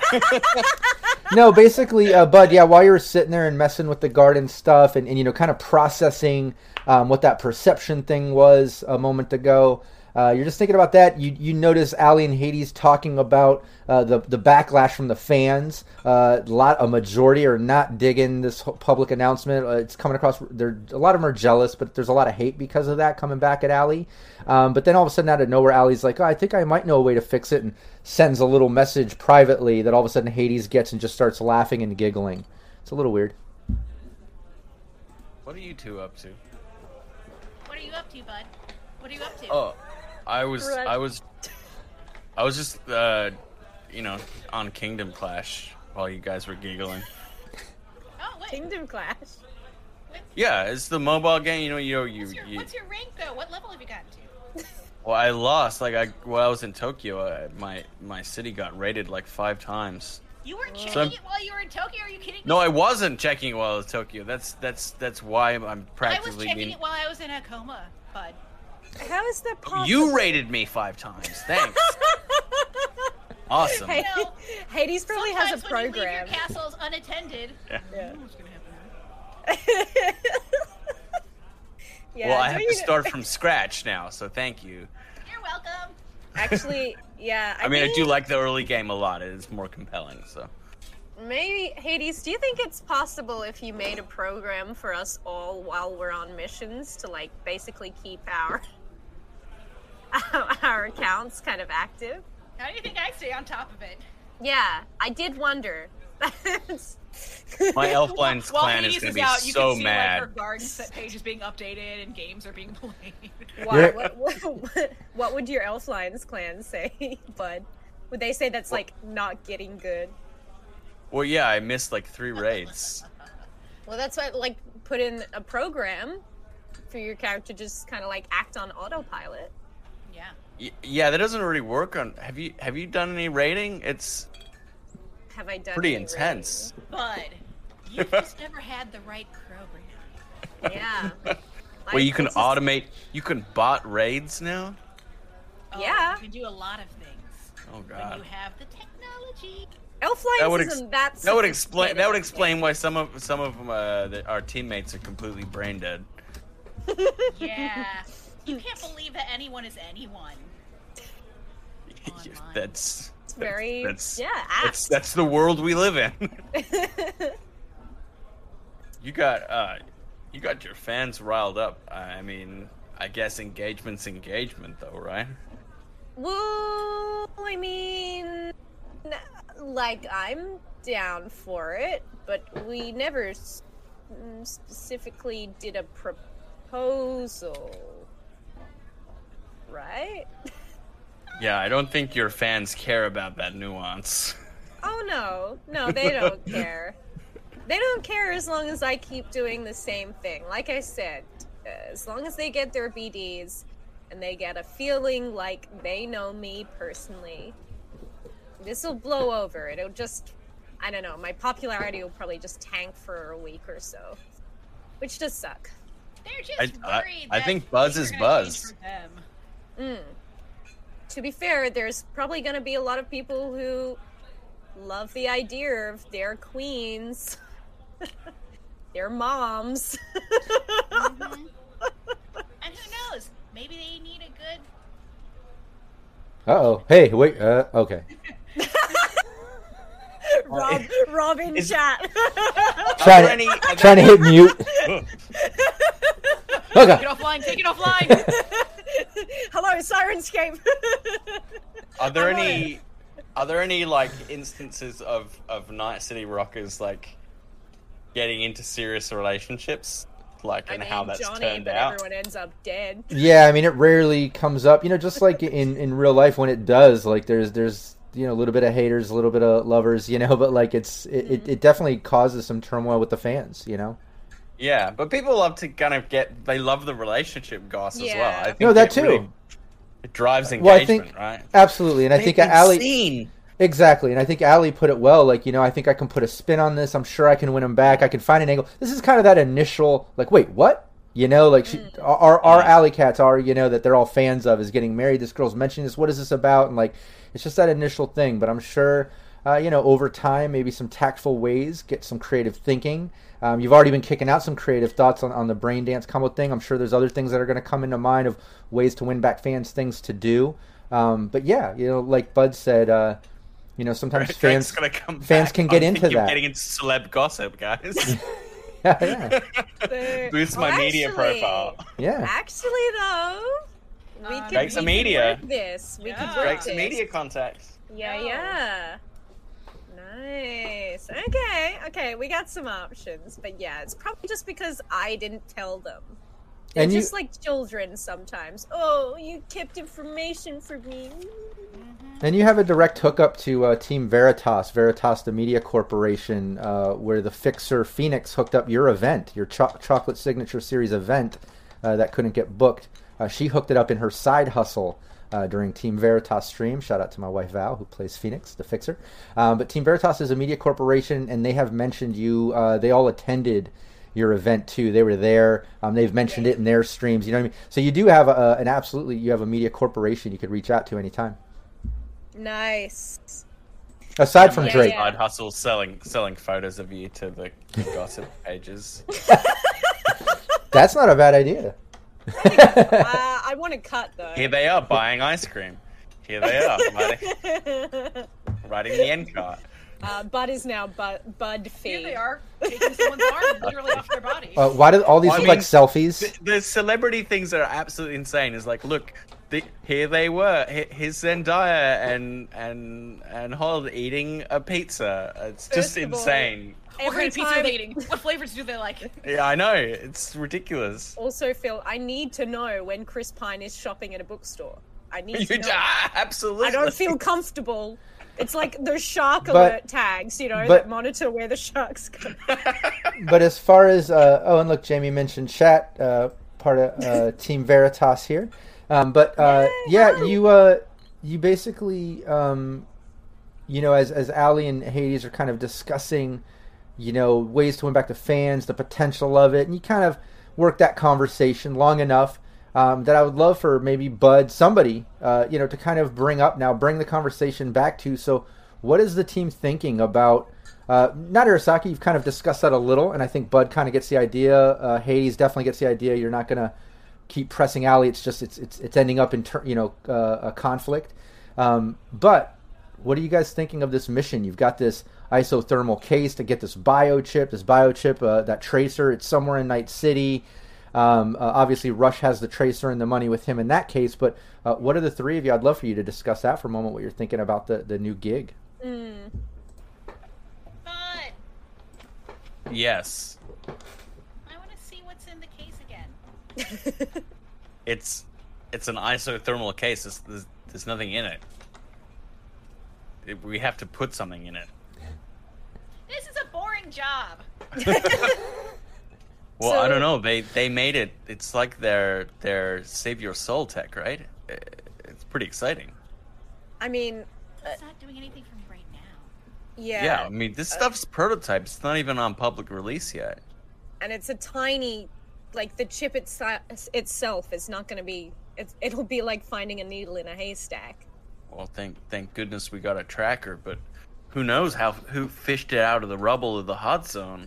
S1: No, basically, uh, Bud, yeah, while you were sitting there and messing with the garden stuff and, and you know, kind of processing um, what that perception thing was a moment ago, uh, you're just thinking about that. You you notice Allie and Hades talking about uh, the the backlash from the fans. Uh, a lot, a majority are not digging this whole public announcement. Uh, it's coming across. There, a lot of them are jealous, but there's a lot of hate because of that coming back at Allie. Um, but then all of a sudden, out of nowhere, Allie's like, "Oh, I think I might know a way to fix it," and sends a little message privately that all of a sudden Hades gets and just starts laughing and giggling. It's a little weird.
S5: What are you two up to?
S6: What are you up to, bud? What are you up to?
S5: Oh, I was,
S3: Right.
S5: I was, I was just, uh, you know, on Kingdom Clash while you guys were giggling.
S6: Oh, wait.
S3: Kingdom Clash.
S5: Yeah, it's the mobile game. You know, you know, you.
S6: What's your,
S5: you
S6: what's your rank, though? What level have you gotten to?
S5: well, I lost. Like I, while I was in Tokyo, I, my my city got raided like five times.
S6: You were checking
S5: So I'm-
S6: it while you were in Tokyo? Are you kidding me?
S5: No, I wasn't checking it while I was in Tokyo. That's that's that's why I'm, I'm
S6: I was
S5: practically
S6: checking
S5: being.
S6: it while I was in a coma, bud.
S3: How is that possible?
S5: You raided me five times. Thanks. Awesome.
S3: Hey, Hades probably has a
S6: Sometimes when you leave your
S3: program.
S6: castles unattended.
S5: Yeah.
S3: Yeah.
S4: What's gonna happen?
S3: Yeah,
S5: well, I have
S3: doing
S5: to
S3: it-
S5: start from scratch now, so thank you.
S6: You're welcome.
S3: Actually, yeah.
S5: I, mean, I
S3: think
S5: do like the early game a lot. It's more compelling. So
S3: Maybe Hades. Do you think it's possible if you made a program for us all while we're on missions to like basically keep our our accounts kind of active?
S6: How do you think I stay on top of it?
S3: Yeah, I did wonder.
S5: my Elflines
S4: While
S5: clan is
S4: Hades
S5: going
S4: is
S5: to be
S4: out, you
S5: so
S4: can see
S5: mad.
S4: like her garden set page is being updated and games are being played.
S3: Why, what, what, what, what would your Elflines clan say, Bud? Would they say that's like not getting good?
S5: Well, yeah, I missed like three raids.
S3: Well, that's why like put in a program for your character to just kind of like act on autopilot.
S6: Yeah.
S5: Y- yeah, that doesn't really work on. Have you have you done any raiding? It's
S3: Have I done
S5: pretty
S3: any
S5: intense.
S6: Bud, you've just never had the right program.
S3: raiding? Yeah.
S5: Where you
S3: Like,
S5: can
S3: it's just-
S5: automate, you can bot raids now.
S6: Oh,
S3: Yeah.
S6: You can do a lot of things
S5: Oh
S6: when
S5: god.
S6: you have the technology.
S3: Elflines
S5: That would ex-
S3: isn't that.
S5: That would explain. That would
S3: sophisticated.
S5: explain why some of some of uh, the, our teammates are completely brain dead.
S6: Yeah. You can't believe that anyone is anyone. Online.
S5: that's
S3: It's very
S5: that's
S3: yeah.
S5: that's
S3: Apt.
S5: that's the world we live in. You got uh, you got your fans riled up. I mean, I guess engagement's engagement, though, right?
S3: Well, I mean, like, I'm down for it, but we never s- specifically did a proposal, right?
S5: Yeah, I don't think your fans care about that nuance.
S3: Oh, no. No, they don't care. They don't care as long as I keep doing the same thing. Like I said, as long as they get their B Ds and they get a feeling like they know me personally, this will blow over. It'll just, I don't know, my popularity will probably just tank for a week or so, which does suck.
S6: They're just
S5: I- I-
S6: worried.
S5: I
S6: that
S5: think buzz
S6: things
S5: is
S6: are gonna
S5: buzz.
S6: change for them.
S3: Mm. To be fair, there's probably going to be a lot of people who love the idea of their queens, their moms.
S6: Mhm. And who knows? Maybe they need a good.
S1: Uh-oh. Hey, wait. Uh, okay.
S3: Rob, Rob in
S5: Is-
S3: chat.
S1: Trying
S5: there
S1: to,
S5: any- are there-
S1: trying to hit mute.
S4: Take
S1: Okay.
S4: it offline. Take it offline.
S3: Hello, Sirenscape.
S5: Are there
S3: I'm on
S5: any are there any like instances of of Night City rockers like getting into serious relationships, like
S3: I
S5: and
S3: mean,
S5: how that's
S3: Johnny,
S5: turned
S3: but
S5: out?
S3: everyone ends up dead.
S1: Yeah, I mean, it rarely comes up. You know, just like in, in real life, when it does, like there's there's you know a little bit of haters, a little bit of lovers. You know, but like it's it, it, it definitely causes some turmoil with the fans. You know.
S5: Yeah, but people love to kind of get they love the relationship goss as well.
S3: Yeah.
S5: I think
S1: No, that
S5: it really-
S1: too.
S5: it drives engagement,
S1: Well, I think
S5: right?
S1: absolutely, and I think
S5: They've been
S1: Ali
S5: seen.
S1: exactly, and I think Ali put it well. Like, you know, I think I can put a spin on this. I'm sure I can win him back. I can find an angle. This is kind of that initial, like, wait, what? You know, like she, our our Alley Cats are, you know, that they're all fans of is getting married. This girl's mentioning this. What is this about? And like, it's just that initial thing. But I'm sure, uh, you know, over time, maybe some tactful ways, get some creative thinking. Um, you've already been kicking out some creative thoughts on, on the brain dance combo thing. I'm sure there's other things that are going to come into mind of ways to win back fans, things to do. Um, but yeah, you know, like Bud said, uh, you know, sometimes
S5: Drake's
S1: fans
S5: gonna come
S1: fans
S5: back.
S1: can get
S5: I'm
S1: into
S5: thinking of
S1: that.
S5: Getting into celeb gossip, guys.
S1: yeah, yeah,
S3: But-
S5: Boost my
S3: well,
S5: media
S3: actually-
S5: profile.
S1: yeah.
S3: Actually, though, we
S4: Um,
S3: could,
S5: Drake's a
S3: we
S5: media.
S3: could work this. We
S4: Yeah.
S3: could work
S5: Drake's
S3: this.
S5: a media contact.
S3: Yeah,
S4: No.
S3: yeah. Nice. Okay, okay, we got some options, but yeah, it's probably just because I didn't tell them. They're
S1: And you-
S3: just like children sometimes. Oh, you kept information from me.
S1: And you have a direct hookup to uh, Team Veritas, Veritas, the media corporation, uh, where the Fixer Phoenix hooked up your event, your cho- Chocolate Signature Series event uh, that couldn't get booked. Uh, she hooked it up in her side hustle uh, during Team Veritas stream. Shout out to my wife Val, who plays Phoenix, the Fixer. Um, but Team Veritas is a media corporation, and they have mentioned you. Uh, they all attended your event too. They were there. Um, they've mentioned it in their streams. You know what I mean? So you do have a, an absolutely, you have a media corporation you could reach out to anytime.
S3: Nice.
S1: Aside from
S3: Yeah,
S1: Drake.
S3: yeah.
S5: Side hustle selling selling photos of you to the gossip pages.
S1: That's not a bad idea.
S3: Uh, I want to cut though.
S5: Here they are buying ice cream. Here they are riding, riding the end cart.
S3: uh, Bud is now Bud, Bud Fee.
S4: Here they are, taking someone's arm literally off their body.
S1: Uh, why do all these
S5: Well, I
S1: look like
S5: mean,
S1: selfies?
S5: The, the celebrity things that are absolutely insane is like, look, the, here they were. He- Here's Zendaya and and and Holland eating a pizza. It's just
S3: First of all,
S5: insane.
S4: What
S3: Every
S4: kind of pizza are
S3: time-
S4: they eating? What flavors do they like?
S5: Yeah, I know. It's ridiculous.
S3: Also, Phil, I need to know when Chris Pine is shopping at a bookstore. I need to
S5: You,
S3: know.
S5: ah, absolutely.
S3: I don't feel comfortable. It's like those shark
S1: But-
S3: alert tags, you know,
S1: but-
S3: that monitor where the sharks go.
S1: But as far as uh, oh, and look, Jamie mentioned chat, uh, part of uh, Team Veritas here. Um, but uh, yeah, you uh, you basically, um, you know, as as Ali and Hades are kind of discussing, you know, ways to win back the fans, the potential of it, and you kind of work that conversation long enough um, that I would love for maybe Bud, somebody, uh, you know, to kind of bring up now, bring the conversation back to. So, what is the team thinking about? Uh, not Arasaki, you've kind of discussed that a little, and I think Bud kind of gets the idea. Uh, Hades definitely gets the idea. You're not going to keep pressing Ali. It's just it's it's it's ending up in ter- you know uh, a conflict. Um, but what are you guys thinking of this mission? You've got this isothermal case to get this biochip, this biochip, uh, that tracer. It's somewhere in Night City. Um, uh, obviously, Rush has the tracer and the money with him in that case. But uh, what are the three of you? I'd love for you to discuss that for a moment. What you're thinking about the the new gig?
S3: Mm.
S6: But
S5: Yes.
S6: I want to see what's in the case again.
S5: It's it's an isothermal case. It's, there's, there's nothing in it. it. We have to put something in it.
S6: This is a boring job.
S5: Well,
S3: So-
S5: I don't know. They they made it. It's like their their save your soul tech, right? It's pretty exciting.
S3: I mean,
S6: It's not doing anything for me right now.
S3: yeah.
S5: Yeah, I mean this stuff's prototype. It's not even on public release yet.
S3: And it's a tiny, like the chip itsi- itself is not going to be. It's, it'll be like finding a needle in a haystack.
S5: Well, thank thank goodness we got a tracker, but who knows how who fished it out of the rubble of the hot zone?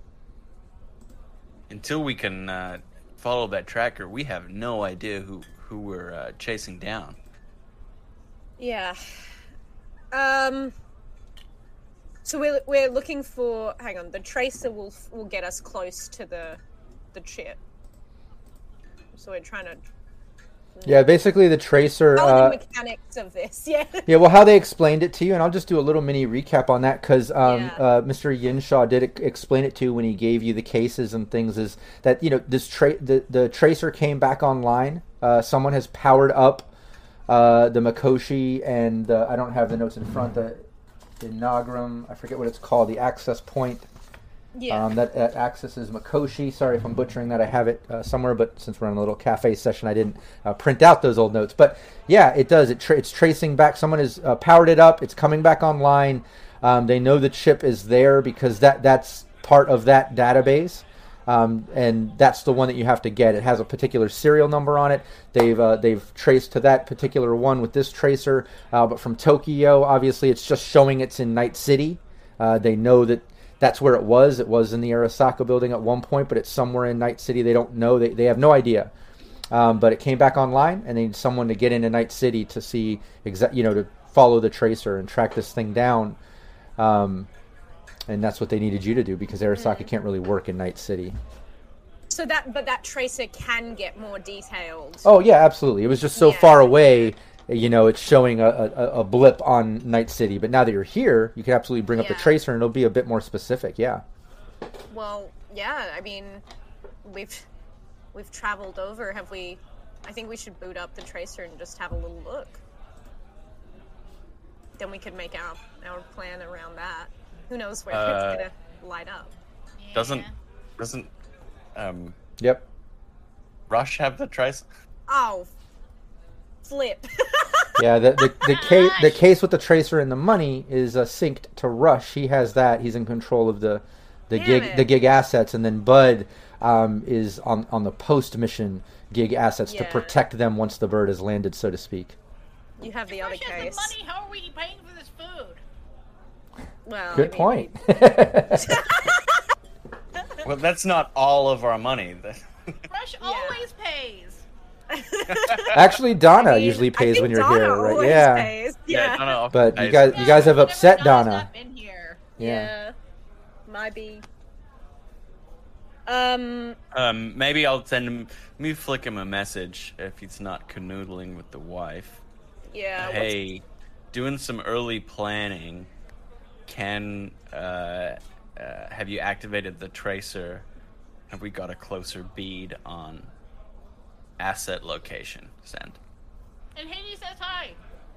S5: Until we can uh, follow that tracker, we have no idea who who we're uh, chasing down.
S3: Yeah. Um. So we're we're looking for. Hang on. The tracer will will get us close to the the chip. So we're trying to.
S1: Yeah, basically the tracer.
S3: How are
S1: Uh,
S3: the mechanics of this? Yeah.
S1: Yeah, well, how they explained it to you, and I'll just do a little mini recap on that because um,
S3: Yeah.
S1: uh, Mister Yinshaw did e- explain it to you when he gave you the cases and things. Is that you know this tra- the the tracer came back online. Uh, someone has powered up uh, the Mikoshi and the, I don't have the notes in front. The the Nagram, I forget what it's called. The access point.
S3: Yeah.
S1: Um, that, that accesses Mikoshi. Sorry if I'm butchering that. I have it uh, somewhere, but since we're on a little cafe session, I didn't uh, print out those old notes. But yeah, it does. It tra- it's tracing back. Someone has uh, powered it up. It's coming back online. Um, they know the chip is there because that that's part of that database, um, and that's the one that you have to get. It has a particular serial number on it. They've uh, they've traced to that particular one with this tracer. Uh, but from Tokyo, obviously, it's just showing it's in Night City. Uh, they know that. That's where it was. It was in the Arasaka building at one point, but it's somewhere in Night City. They don't know. They, they have no idea. Um, but it came back online, and they need someone to get into Night City to see, exa- you know, to follow the tracer and track this thing down. Um, and that's what they needed you to do because Arasaka can't really work in Night City.
S3: So that, but that tracer can get more detailed.
S1: Oh, yeah, absolutely. It was just so
S3: Yeah.
S1: far away, you know, it's showing a, a, a blip on Night City. But now that you're here, you can absolutely bring up the
S3: Yeah.
S1: tracer, and it'll be a bit more specific, yeah.
S3: Well, yeah. I mean, we've we've traveled over. Have we? I think we should boot up the tracer and just have a little look. Then we could make our our plan around that. Who knows where
S5: Uh,
S3: it's gonna light up?
S6: Yeah.
S5: Doesn't doesn't um,
S1: Yep.
S5: Rush have the trace?
S3: Oh, flip.
S1: Yeah, the the, the case the case with the tracer and the money is uh, synced to Rush. He has that. He's in control of the the
S3: Damn
S1: gig
S3: it.
S1: the gig assets, and then Bud um, is on on the post mission gig assets to
S3: Yeah.
S1: protect them once the bird has landed, so to speak.
S3: You have the other
S6: Rush has
S3: case.
S6: the money. How are we paying for this food?
S3: Well,
S1: Good
S3: I
S1: point.
S3: mean,
S5: Well, that's not all of our money.
S6: Rush always pays.
S1: Actually, Donna
S3: I mean,
S1: usually
S3: I
S1: pays
S3: think
S1: when you're
S3: Donna
S1: here, right?
S3: always
S1: Yeah.
S3: pays. Yeah.
S5: no, no,
S1: But you
S5: I-
S1: guys- You guys have
S6: whenever
S1: upset
S6: Donna's
S1: Donna.
S6: not been here.
S1: Yeah.
S3: Yeah. Might be. Um.
S5: Um, maybe I'll send him. Let me flick him a message if he's not canoodling with the wife.
S3: Yeah. what's-
S5: Hey, doing some early planning. Can uh, uh, have you activated the tracer? Have we got a closer bead on asset location? Send.
S6: And Hades says hi.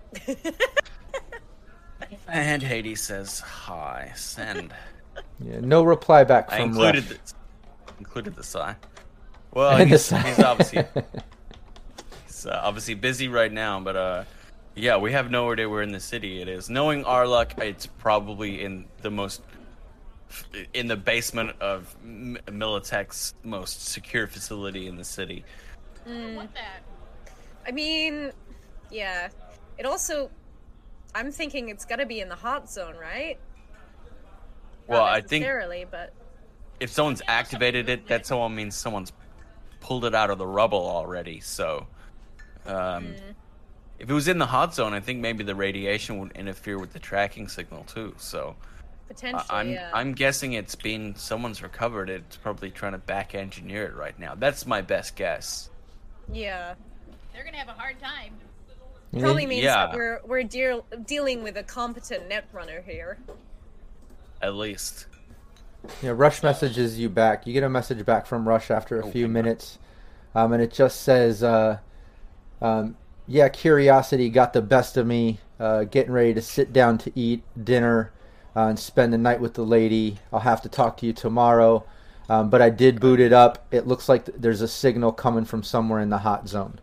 S5: And Hades says hi. Send.
S1: Yeah, no reply back
S5: I
S1: from
S5: included
S1: Rush.
S5: the included the sigh. Well,
S1: And the
S5: he's,
S1: sigh.
S5: he's obviously he's uh, obviously busy right now, but uh, yeah, we have no idea where in the city it is. Knowing our luck, it's probably in the most in the basement of M- Militech's most secure facility in the city.
S3: Mm.
S6: What that?
S3: I mean, yeah. It also. I'm thinking it's gotta be in the hot zone, right?
S5: Well,
S3: Not
S5: I think
S3: necessarily, but
S5: if someone's activated it, that someone means someone's pulled it out of the rubble already. So, um,
S3: Mm.
S5: if it was in the hot zone, I think maybe the radiation would interfere with the tracking signal too. So,
S3: Potentially,
S5: I'm
S3: yeah.
S5: I'm guessing it's been someone's recovered it. It's probably trying to back engineer it right now. That's my best guess.
S3: Yeah.
S6: They're gonna have a hard time.
S3: Probably means
S5: Yeah.
S3: that we're we're deal- dealing with a competent netrunner here.
S5: At least.
S1: Yeah, Rush messages you back. You get a message back from Rush after a
S5: Oh,
S1: few
S5: thank
S1: minutes, um, and it just says, uh, um, "Yeah, curiosity got the best of me. Uh, getting ready to sit down to eat dinner uh, and spend the night with the lady. I'll have to talk to you tomorrow, um, but I did boot it up. It looks like th- there's a signal coming from somewhere in the hot zone."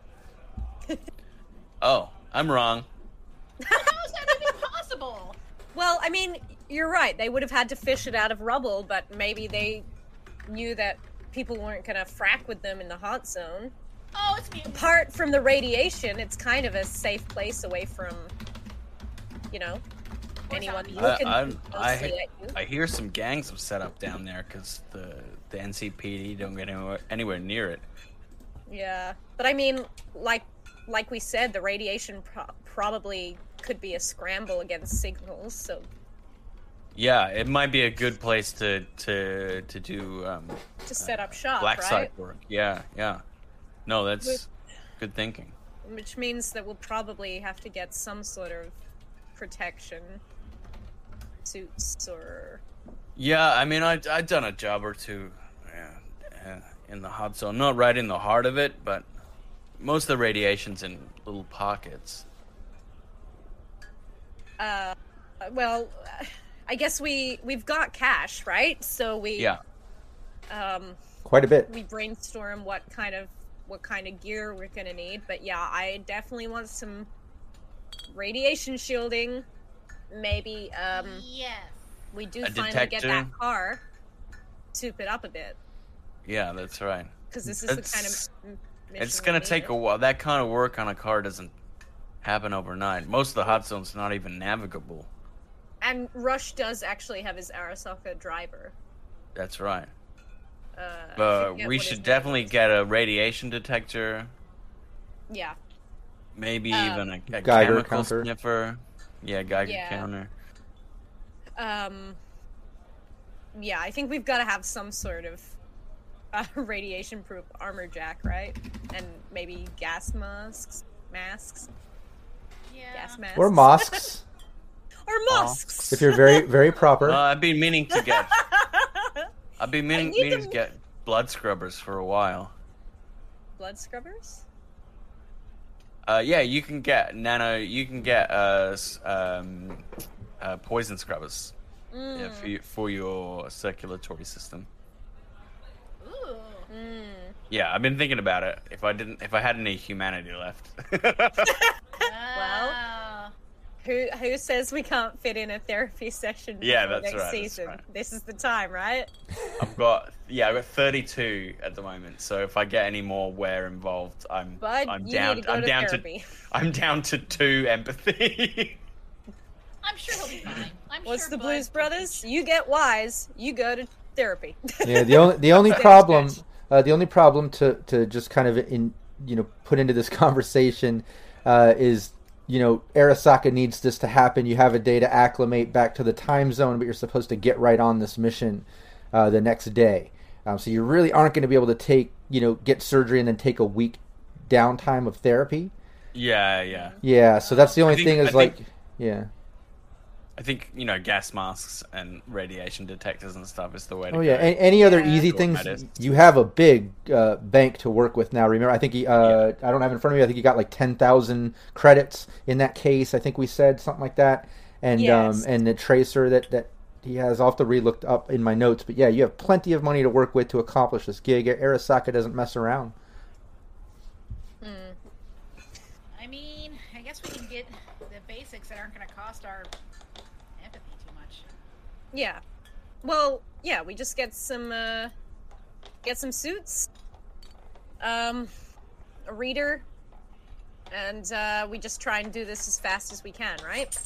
S5: Oh, I'm wrong.
S6: How is that even possible?
S3: Well, I mean, you're right. They would have had to fish it out of rubble, but maybe they knew that people weren't going to frack with them in the hot zone.
S6: Oh, it's me.
S3: Apart from the radiation, it's kind of a safe place away from, you know, anyone
S6: zombies.
S3: looking
S5: I,
S3: closely
S5: I,
S3: at you.
S5: I, I hear some gangs have set up down there because the the N C P D don't get anywhere, anywhere near it.
S3: Yeah, but I mean, like like we said, the radiation pro- probably could be a scramble against signals. So
S5: Yeah, it might be a good place to to to do um,
S3: to set up shop,
S5: black
S3: right?
S5: site work. Yeah, yeah. No, that's
S3: With-
S5: good thinking.
S3: Which means that we'll probably have to get some sort of protection suits or.
S5: Yeah, I mean, I I've done a job or two uh, uh, in the hot zone, not right in the heart of it, but most of the radiation's in little pockets.
S3: Uh, well, I guess we we've got cash, right? So we
S5: Yeah.
S3: um
S1: Quite a bit.
S3: we brainstorm what kind of what kind of gear we're gonna need. But yeah, I definitely want some radiation shielding. Maybe um
S6: Yes.
S3: we do
S5: A
S3: finally get
S5: detector?
S3: that car, soup it up a bit,
S5: Yeah, that's right.
S3: because this is
S5: It's-
S3: the kind of m- mission
S5: It's
S3: we
S5: gonna
S3: need.
S5: take a while. That kind of work on a car doesn't happen overnight. Most of the hot zone's not even navigable.
S3: And Rush does actually have his Arasaka driver.
S5: That's right.
S3: Uh, I
S5: But
S3: forget
S5: we
S3: what his
S5: should
S3: name
S5: definitely
S3: is.
S5: get a radiation detector,
S3: Yeah.
S5: maybe
S3: Um,
S5: even a, a
S1: Geiger
S5: chemical
S1: counter.
S5: sniffer. Yeah, Geiger
S3: Yeah.
S5: counter.
S3: Um. Yeah, I think we've got to have some sort of uh, radiation-proof armor jack, right? And maybe gas masks, masks,
S6: Yeah.
S3: gas masks,
S1: Or mosques,
S3: or masks.
S1: if you're very, very proper.
S5: Uh, I've been meaning to get. I've been meaning,
S3: need
S5: meaning to
S3: them-
S5: get blood scrubbers for a while.
S3: Blood scrubbers.
S5: Uh, yeah, you can get nano. You can get uh, s- um, uh, poison scrubbers
S3: Mm.
S5: yeah, for you, for your circulatory system.
S6: Ooh.
S3: Mm.
S5: Yeah, I've been thinking about it. If I didn't, if I had any humanity left.
S6: Well.
S3: Who who says we can't fit in a therapy session?
S5: Yeah,
S3: before
S5: that's
S3: next
S5: right, that's
S3: season?
S5: right.
S3: This is the time, right?
S5: I've got yeah, I've got thirty-two at the moment. So if I get any more wear involved, I'm
S3: But
S5: I'm
S3: you
S5: down.
S3: need to go
S5: I'm
S3: to
S5: down
S3: therapy.
S5: to I'm down to two empathy.
S6: I'm sure he'll be fine. I'm
S3: What's
S6: sure
S3: the
S6: Bud
S3: Blues
S6: will
S3: Brothers? You get wise, you go to therapy.
S1: Yeah, the only the only
S3: Stage
S1: problem,
S3: stretch.
S1: uh, the only problem to to just kind of in you know put into this conversation uh, is you know Arasaka needs this to happen. You have a day to acclimate back to the time zone, but you're supposed to get right on this mission uh, the next day. Um, so you really aren't going to be able to take you know get surgery and then take a week downtime of therapy.
S5: yeah, yeah.
S1: Yeah, so that's the only
S5: think-
S1: thing is
S5: I
S1: like
S5: think-
S1: yeah.
S5: I think you know gas masks and radiation detectors and stuff is the way to
S1: Oh
S5: go.
S1: yeah, a- any other
S3: Yeah.
S1: easy
S5: What
S1: things?
S5: that is.
S1: You have a big uh, bank to work with now. Remember, I think he, uh, I don't have it in front of me. I think you got like ten thousand credits in that case. I think we said something like that, and
S3: Yes.
S1: um, and the tracer that that he has. I'll have to re-looked up in my notes, but yeah, you have plenty of money to work with to accomplish this gig. Arasaka doesn't mess around.
S6: I mean, I guess we can get the basics that aren't going to cost our empathy too much.
S3: Yeah. Well, yeah, we just get some uh get some suits. Um a reader. And uh we just try and do this as fast as we can, right?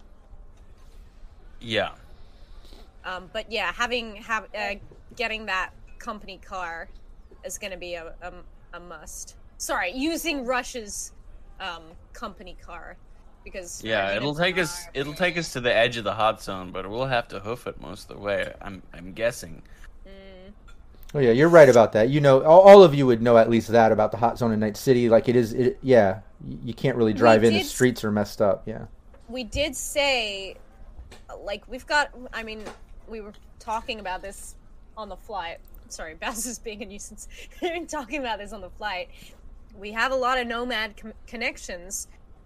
S5: Yeah.
S3: Um but yeah, having have uh, getting that company car is going to be a, a a must. Sorry, using Rush's um company car because
S5: Yeah,
S3: our
S5: it'll
S3: units
S5: take us.
S3: are
S5: It'll take us to the edge of the hot zone, but we'll have to hoof it most of the way. I'm. I'm guessing.
S3: Mm,
S1: Oh yeah, you're right about that. You know, all, all of you would know at least that about the hot zone in Night City. Like it is, it, yeah, y- you can't really drive
S3: We
S1: in. The
S3: did-
S1: streets are messed up. Yeah.
S3: we did say, like, we've got. I mean, we were talking about this on the flight. Sorry, Bowser's being a nuisance. We were talking about this on the flight. We have a lot of nomad com- connections.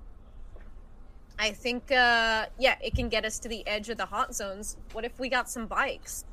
S3: I think, uh, yeah, it can get us to the edge of the hot zones. What if we got some bikes?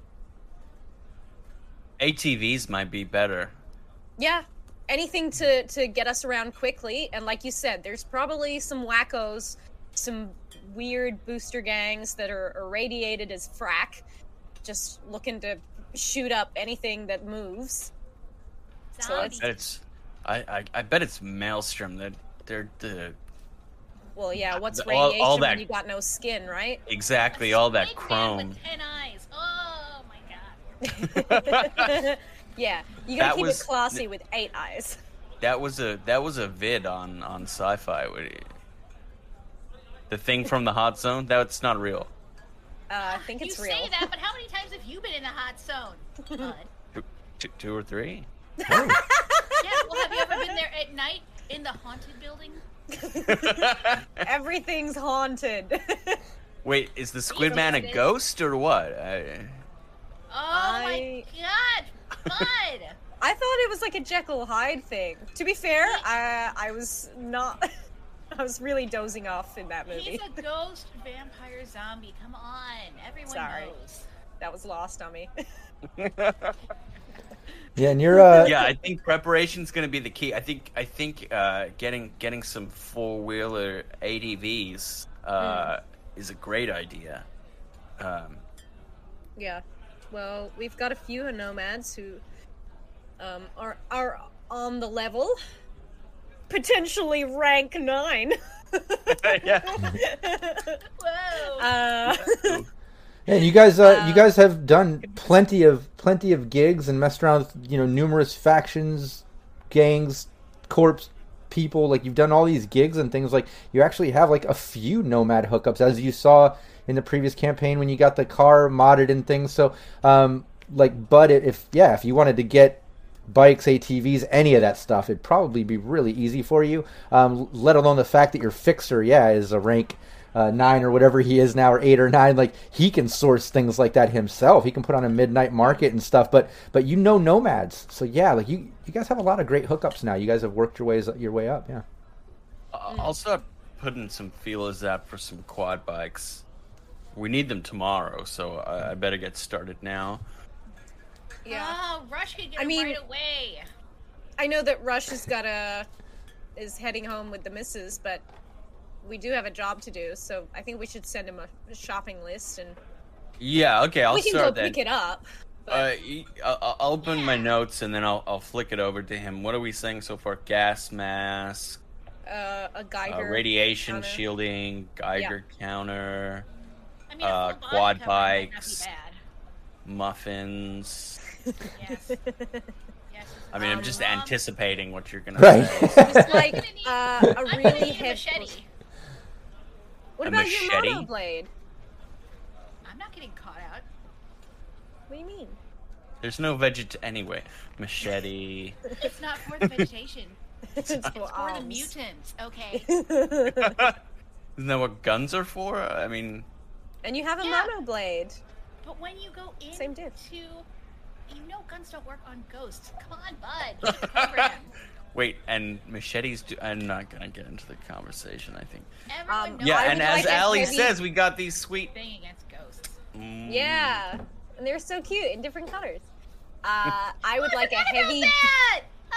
S5: A T Vs might be better.
S3: Yeah, anything to to get us around quickly. And like you said, there's probably some wackos, some weird booster gangs that are irradiated as frack, just looking to shoot up anything that moves. So
S5: I
S3: it's,
S5: bet it's. I. I, I bet it's Maelstrom. That they're the
S3: well, yeah, what's
S5: all- all
S3: radiation
S5: that-
S3: when you got no skin, right?
S5: exactly all that
S6: Snake man
S5: chrome.
S6: with ten eyes. Oh my god.
S3: Yeah, you gotta
S5: That
S3: keep
S5: was-
S3: it classy with eight eyes.
S5: That was a that was a vid on on Sci-Fi. What do you- The thing from the hot zone. That's not real.
S3: Uh, I think it's
S6: you
S3: real.
S6: say that, but how many times have you been in the hot zone? Bud?
S5: Two, two, two or three.
S6: Yeah, well, have you ever been there at night in the haunted building?
S3: Everything's haunted.
S5: Wait, is the Squid
S6: Even
S5: Man a
S6: if it is-
S5: ghost or what? I,
S6: Oh
S3: I-
S6: my god, Bud!
S3: I thought it was like a Jekyll Hyde thing. To be fair, I I was not. I was really dozing off in that movie.
S6: He's a ghost vampire zombie. Come on, everyone
S3: Sorry.
S6: knows.
S3: That was lost on me.
S1: Yeah, and you're. Uh,
S5: yeah, I think preparation's going to be the key. I think I think uh, getting getting some four wheeler A T Vs uh, is a great idea. Um,
S3: Yeah. Well, we've got a few nomads who um, are are on the level, potentially rank nine.
S5: yeah.
S6: Whoa!
S3: Uh,
S1: Yeah, and you guys, uh,
S3: Uh,
S1: you guys have done plenty of plenty of gigs and messed around with, you know, numerous factions, gangs, corps, people. Like you've done all these gigs and things. Like you actually have like a few nomad hookups, as you saw in the previous campaign when you got the car modded and things. So, um, like, but if yeah, if you wanted to get bikes, A T Vs, any of that stuff, it'd probably be really easy for you. Um, let alone the fact that your fixer, yeah, is a rank. Uh, nine or whatever he is now, or eight or nine, like he can source things like that himself. He can put on a midnight market and stuff. But but you know nomads, so yeah, like you you guys have a lot of great hookups now. You guys have worked your ways your way up, yeah.
S5: I- I'll start putting some feelers out for some quad bikes. We need them tomorrow, so I, I better get started now.
S3: yeah.
S6: Oh, Rush could get
S3: I
S6: him
S3: mean-
S6: right away.
S3: I know that Rush has got a is heading home with the missus, but we do have a job to do. So I think we should send him a, a shopping list, and
S5: Yeah, okay, I'll
S3: we can go
S5: start then.
S3: pick it up. But
S5: Uh, y- I'll, I'll open my notes and then I'll I'll flick it over to him. What are we saying so far? Gas mask,
S3: uh, a
S5: uh,
S3: Geiger
S5: radiation
S3: counter.
S5: shielding, Geiger counter,
S6: I mean,
S5: uh,
S6: a full body
S5: quad
S6: cover might not
S5: bikes.
S6: be bad.
S5: muffins.
S6: Yes. Yes.
S5: I mean, I'm
S3: Um,
S5: just
S6: um,
S5: anticipating what you're gonna
S1: Right.
S5: say.
S3: Just like
S6: I'm gonna need-
S3: uh, a
S6: I'm gonna
S3: really
S6: need a
S3: heavy.
S6: machete.
S3: What
S5: A
S3: about
S5: machete?
S3: your monoblade?
S6: I'm not getting caught out.
S3: What do you mean?
S5: There's no veget anyway. Machete.
S6: It's not for the vegetation.
S3: It's for,
S6: It's for the
S3: arms.
S6: mutants. Okay.
S5: Isn't that what guns are for? I mean,
S3: And you have a
S6: Yeah.
S3: monoblade.
S6: But when you go into,
S3: Same diff.
S6: you know, guns don't work on ghosts. Come on, bud. Get the program.
S5: wait, and machetes do. I'm not gonna get into the conversation. I think.
S6: Everyone
S3: Um,
S6: knows
S5: Yeah,
S3: I
S5: and
S3: would
S5: as
S3: like a
S5: Allie
S3: heavy-
S5: says, we got these sweet.
S6: thing against ghosts.
S5: Mm,
S3: Yeah, and they're so cute in different colors. Uh, I would
S6: Oh,
S3: like a
S6: I forgot about
S3: heavy.
S6: that! Ah.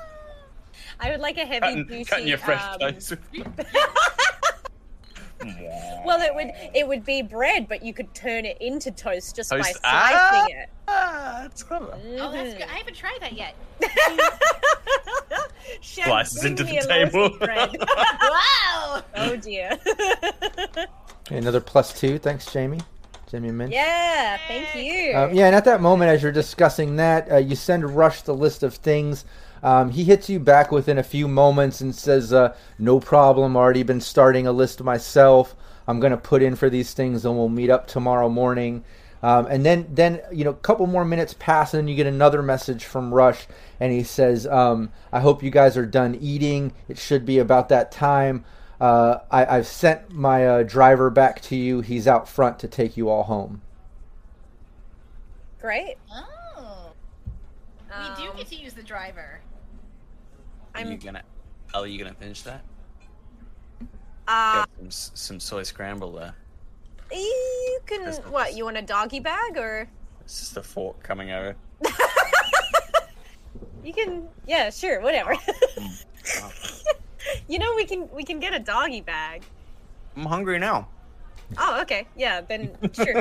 S3: I would like a heavy
S5: Cutting,
S3: duty.
S5: cutting your French
S3: um,
S5: toast.
S3: Well, it would it would be bread, but you could turn it into toast just by
S5: Toast-
S3: slicing
S5: ah!
S3: it.
S5: Ah, that's clever.
S6: Oh, that's
S3: Mhm.
S6: good. I haven't tried that yet.
S3: Chef,
S5: Slices
S3: bring
S5: into
S3: me
S5: the
S3: a loaf
S5: table.
S3: of bread.
S6: Wow!
S3: Oh dear.
S1: Okay, another plus two. Thanks, Jamie. Jimmy Minch.
S3: Yeah, thank you.
S1: Um, yeah, and at that moment, as you're discussing that, uh, you send Rush the list of things. Um, he hits you back within a few moments and says, uh, no problem, already been starting a list myself. I'm going to put in for these things and we'll meet up tomorrow morning. Um, and then, then you know, a couple more minutes pass and then you get another message from Rush and he says, um, I hope you guys are done eating. It should be about that time. Uh, I, I've sent my uh, driver back to you. He's out front to take you all home.
S3: Great.
S6: Oh.
S3: Um,
S6: We do get to use the driver.
S5: Are
S3: I'm
S5: you gonna? Are you gonna finish that?
S3: uh
S5: Got some, s- some soy scramble there.
S3: you can
S5: That's-
S3: what, you want a doggy bag or
S5: It's just a fork coming over.
S3: you can yeah, sure, whatever.
S5: Wow.
S3: You know we can we can get a doggy bag.
S5: I'm hungry now.
S3: Oh, okay. Yeah, then sure.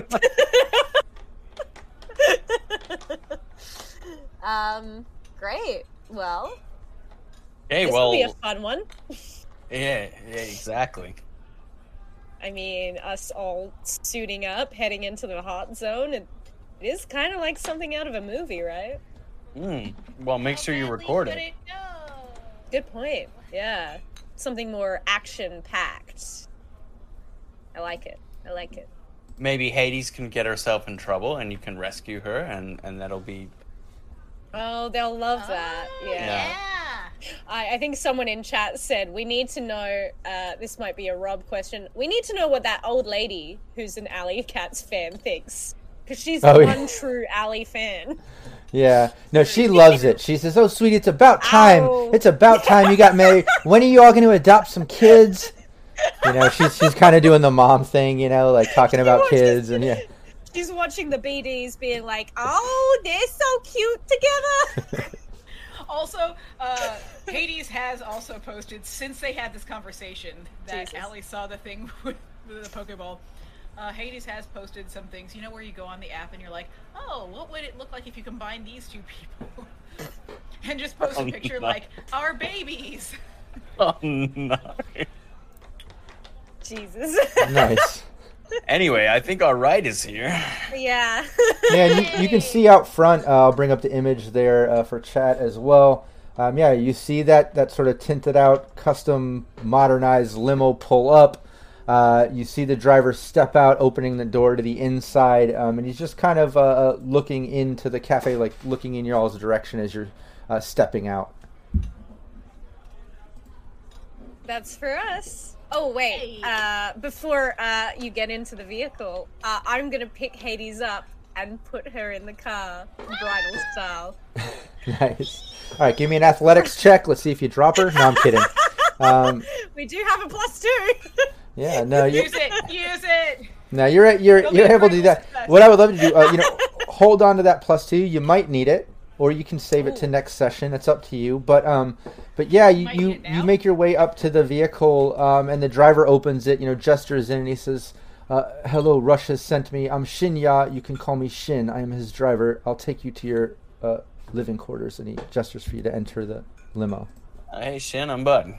S3: um great. Well,
S5: Hey,
S3: this
S5: well,
S3: will be a fun one.
S5: yeah, yeah, exactly.
S3: I mean, us all suiting up, heading into the hot zone, it, it is kind of like something out of a movie, right?
S5: Mm. Well, make
S6: How
S5: sure you
S6: badly
S5: record
S6: could
S5: it.
S6: go?
S3: Good point. Yeah. Something more action-packed. I like it. I like it.
S5: Maybe Hades can get herself in trouble, and you can rescue her, and and that'll be.
S3: Oh, they'll love that.
S6: Oh,
S3: Yeah.
S6: yeah.
S3: I, I think someone in chat said, we need to know, uh, this might be a Rob question, we need to know what that old lady who's an Alley Cats fan thinks. Because she's
S1: Oh,
S3: one
S1: yeah.
S3: true Alley fan.
S1: Yeah. No, she loves it. She says, oh, sweetie, it's about time.
S3: Ow.
S1: It's about time you got married. When are you all going to adopt some kids? You know, she's she's kind of doing the mom thing, you know, like talking about
S3: watches
S1: kids. And yeah.
S3: She's watching the B Ds being like, oh, they're so cute together.
S4: Also, uh, Hades has also posted, since they had this conversation, that
S3: Jesus.
S4: Allie saw the thing with the Pokeball, uh, Hades has posted some things, you know, where you go on the app and you're like, oh, what would it look like if you combine these two people? And just post a
S5: Oh,
S4: picture
S5: no.
S4: like, our babies!
S5: Oh no.
S3: Jesus.
S1: Nice.
S5: Anyway, I think our ride is here.
S3: Yeah.
S1: Yeah, you, you can see out front, uh, I'll bring up the image there uh, for chat as well. Um, yeah, you see that, that sort of tinted out, custom, modernized limo pull up. Uh, you see the driver step out, opening the door to the inside, um, and he's just kind of uh, uh, looking into the cafe, like looking in y'all's direction as you're uh, stepping out.
S3: That's for us. Oh, wait.
S6: Hey.
S3: Uh, before uh, you get into the vehicle, uh, I'm going to pick Hades up and put her in the car, bridal style.
S1: Nice. All right, give me an athletics check. Let's see if you drop her. No, I'm kidding. Um,
S3: We do have a plus two.
S1: yeah, no, you,
S4: Use it! Use it!
S1: no, you're you're
S4: Don't be
S1: you're able to
S4: afraid
S1: do
S4: to
S1: that.
S4: success.
S1: What I would love to do, uh, you know, hold on to that plus two. You might need it, or you can save it to next session. It's up to you. But um, but yeah, you
S4: Might
S1: you,
S4: need it
S1: you
S4: now.
S1: make your way up to the vehicle, um, and the driver opens it. You know, gestures in, and he says, uh, "Hello, Rush has sent me. I'm Shinya. You can call me Shin. I am his driver. I'll take you to your uh, living quarters." And he gestures for you to enter the limo.
S5: Hey, Shin, I'm Bud.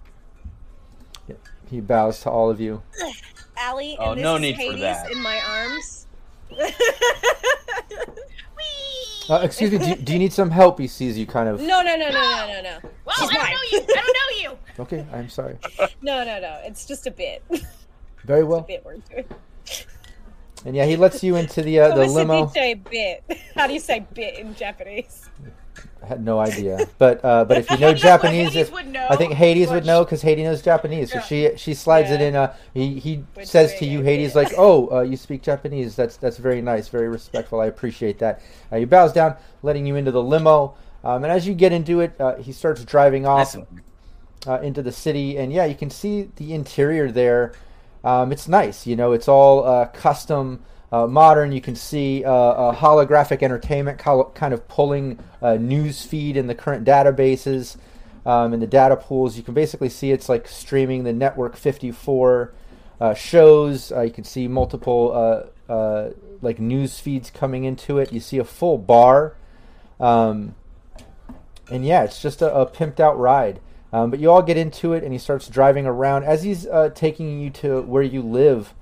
S1: He bows to all of you.
S3: Allie,
S5: Oh,
S3: and this
S5: no
S3: is
S5: need for
S3: Hades
S5: that.
S3: in my arms.
S6: Whee!
S1: Uh, excuse me. Do, you- do you need some help? He sees you kind of.
S3: No, no, no, no, no, no, no.
S6: Wow,
S3: She's
S6: I don't
S3: mine.
S6: know you! I don't know you!
S1: Okay, I'm sorry.
S3: No, no, no. It's just a bit.
S1: Very well.
S3: bit we're doing.
S1: And yeah, he lets you into the uh, the
S3: Como se
S1: limo.
S3: dice bit? How do you say bit in Japanese?
S1: I had no idea, but uh, but if you know
S4: Hades-
S1: Japanese,
S4: Hades
S1: if,
S4: would know,
S1: I think Hades
S4: but
S1: would know because Hades knows Japanese. So
S4: Yeah.
S1: she she slides it
S3: Yeah.
S1: in. Uh, he he
S3: Which
S1: says
S3: way
S1: to you,
S3: I
S1: Hades,
S3: did.
S1: like, "Oh, uh, you speak Japanese. That's that's very nice, very respectful. I appreciate that." Uh, he bows down, letting you into the limo. Um, and as you get into it, uh, he starts driving off
S5: Listen,
S1: uh, into the city, and yeah, you can see the interior there. Um, it's nice, you know. It's all uh, custom, uh, modern. You can see uh, a holographic entertainment col- kind of pulling uh, news feed in the current databases um, and the data pools. You can basically see it's like streaming the Network fifty-four uh, shows. Uh, you can see multiple uh, uh, like news feeds coming into it. You see a full bar. Um, and yeah, it's just a, a pimped out ride. Um, but you all get into it, and he starts driving around. As he's uh, taking you to where you live,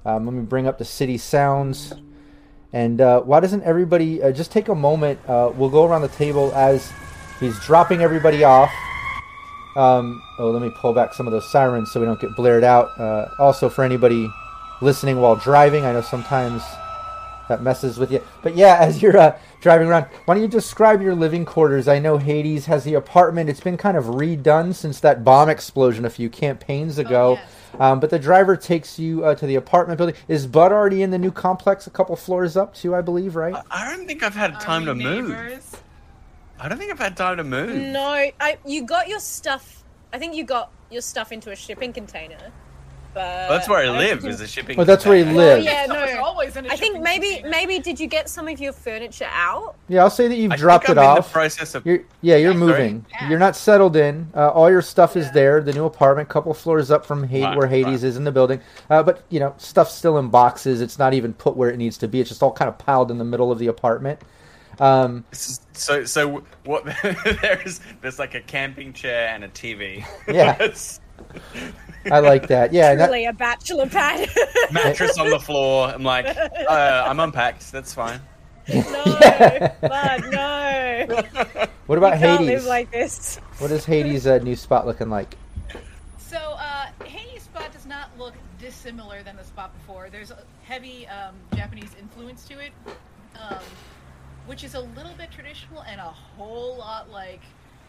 S1: Um, let me bring up the city sounds. And uh, why doesn't everybody uh, just take a moment? Uh, we'll go around the table as he's dropping everybody off. Um, oh, let me pull back some of those sirens so we don't get blared out. Uh, also, for anybody listening while driving, I know sometimes that messes with you. But yeah, as you're uh, driving around, why don't you describe your living quarters? I know Hades has the apartment. It's been kind of redone since that bomb explosion a few campaigns ago.
S4: Oh, yes.
S1: Um, but the driver takes you uh, to the apartment building. Is Bud already in the new complex a couple floors up too, I believe, right?
S5: I, I don't think I've had time to move.
S4: Neighbors?
S5: I don't think I've had time to move.
S3: No, I you got your stuff. I think you got your stuff into a shipping container. But
S5: Well, that's where I
S3: don't
S5: live.
S3: think
S5: Is a shipping.
S1: Well, that's where he
S5: container.
S3: Oh,
S1: lives.
S3: yeah,
S4: Stuff is
S3: no.
S4: always in a
S3: I think
S4: shipping
S3: maybe
S4: container.
S3: maybe did you get some of your furniture out?
S1: Yeah, I'll say that you've
S5: I
S1: dropped
S5: think
S1: it
S5: I'm in
S1: off.
S5: the process of.
S1: You're, yeah, you're
S5: Sorry?
S1: moving.
S4: Yeah.
S1: You're not settled in. Uh, all your stuff is
S3: Yeah.
S1: there. The new apartment, couple floors up from Hades,
S5: Right,
S1: where Hades
S5: right.
S1: is in the building. Uh, but you know, stuff's still in boxes. It's not even put where it needs to be. It's just all kind of piled in the middle of the apartment. Um,
S5: So so what? there's there's like a camping chair and a T V.
S1: Yeah.
S5: That's-
S1: I like that. Yeah, and that,
S3: Truly a bachelor pad.
S5: mattress on the floor. I'm like, uh, I'm unpacked. That's fine.
S3: no, Bud, no.
S1: what about
S3: You can't
S1: Hades?
S3: live like this.
S1: What is Hades' uh, new spot looking like?
S4: So, uh, Hades' spot does not look dissimilar than the spot before. There's a heavy um, Japanese influence to it, um, which is a little bit traditional and a whole lot like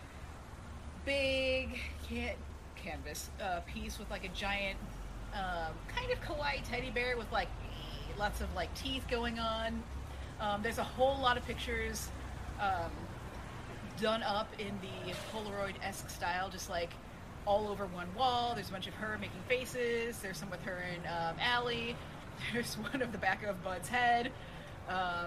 S4: big can- canvas uh, piece with like a giant um, kind of kawaii teddy bear with like lots of like teeth going on. Um, there's a whole lot of pictures um, done up in the Polaroid-esque style, just like all over one wall. There's a bunch of her making faces. There's some with her and um, Allie. There's one of the back of Bud's head. Um,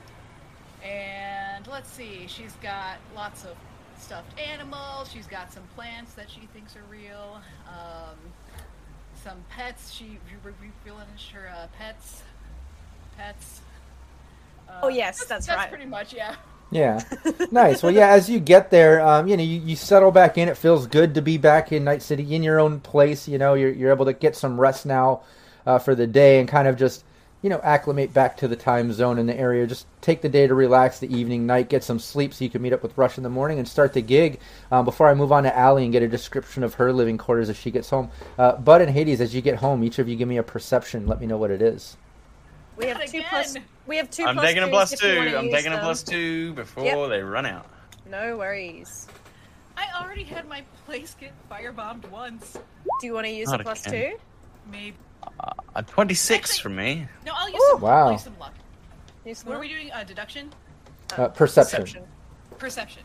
S4: and let's see, she's got lots of stuffed animals. She's got some plants that she thinks are real. Um, some pets. She re- re- replenished her uh, pets. Pets. Uh,
S3: Oh, yes, that's
S4: that's
S3: right.
S4: pretty much, yeah.
S1: Yeah, nice. Well, yeah, as you get there, um, you know, you, you settle back in. It feels good to be back in Night City, in your own place. You know, you're you're able to get some rest now uh, for the day and kind of just, you know, acclimate back to the time zone in the area. Just take the day to relax, the evening, night, get some sleep so you can meet up with Rush in the morning and start the gig. Um, before I move on to Allie and get a description of her living quarters as she gets home, uh, Bud and Hades, as you get home, each of you give me a perception. Let me know what it is.
S3: We have
S4: Not
S3: two
S4: again.
S3: plus. We have two.
S5: I'm
S3: plus
S5: taking a
S3: twos
S5: plus
S3: if you
S5: two.
S3: wanna
S5: I'm
S3: use
S5: taking a
S3: them.
S5: plus two before
S3: Yep.
S5: they run out.
S3: No worries.
S4: I already had my place get firebombed once.
S3: Do you want to use
S5: Not
S3: a plus
S5: again.
S3: two?
S4: Maybe.
S5: A twenty-six
S4: Actually-
S5: for me.
S4: No, I'll use
S3: Ooh.
S4: some.
S1: Wow.
S4: I'll use some luck.
S3: Use
S4: What are
S3: one?
S4: we doing? Uh, deduction?
S1: Uh, perception.
S3: Perception.
S4: Perception.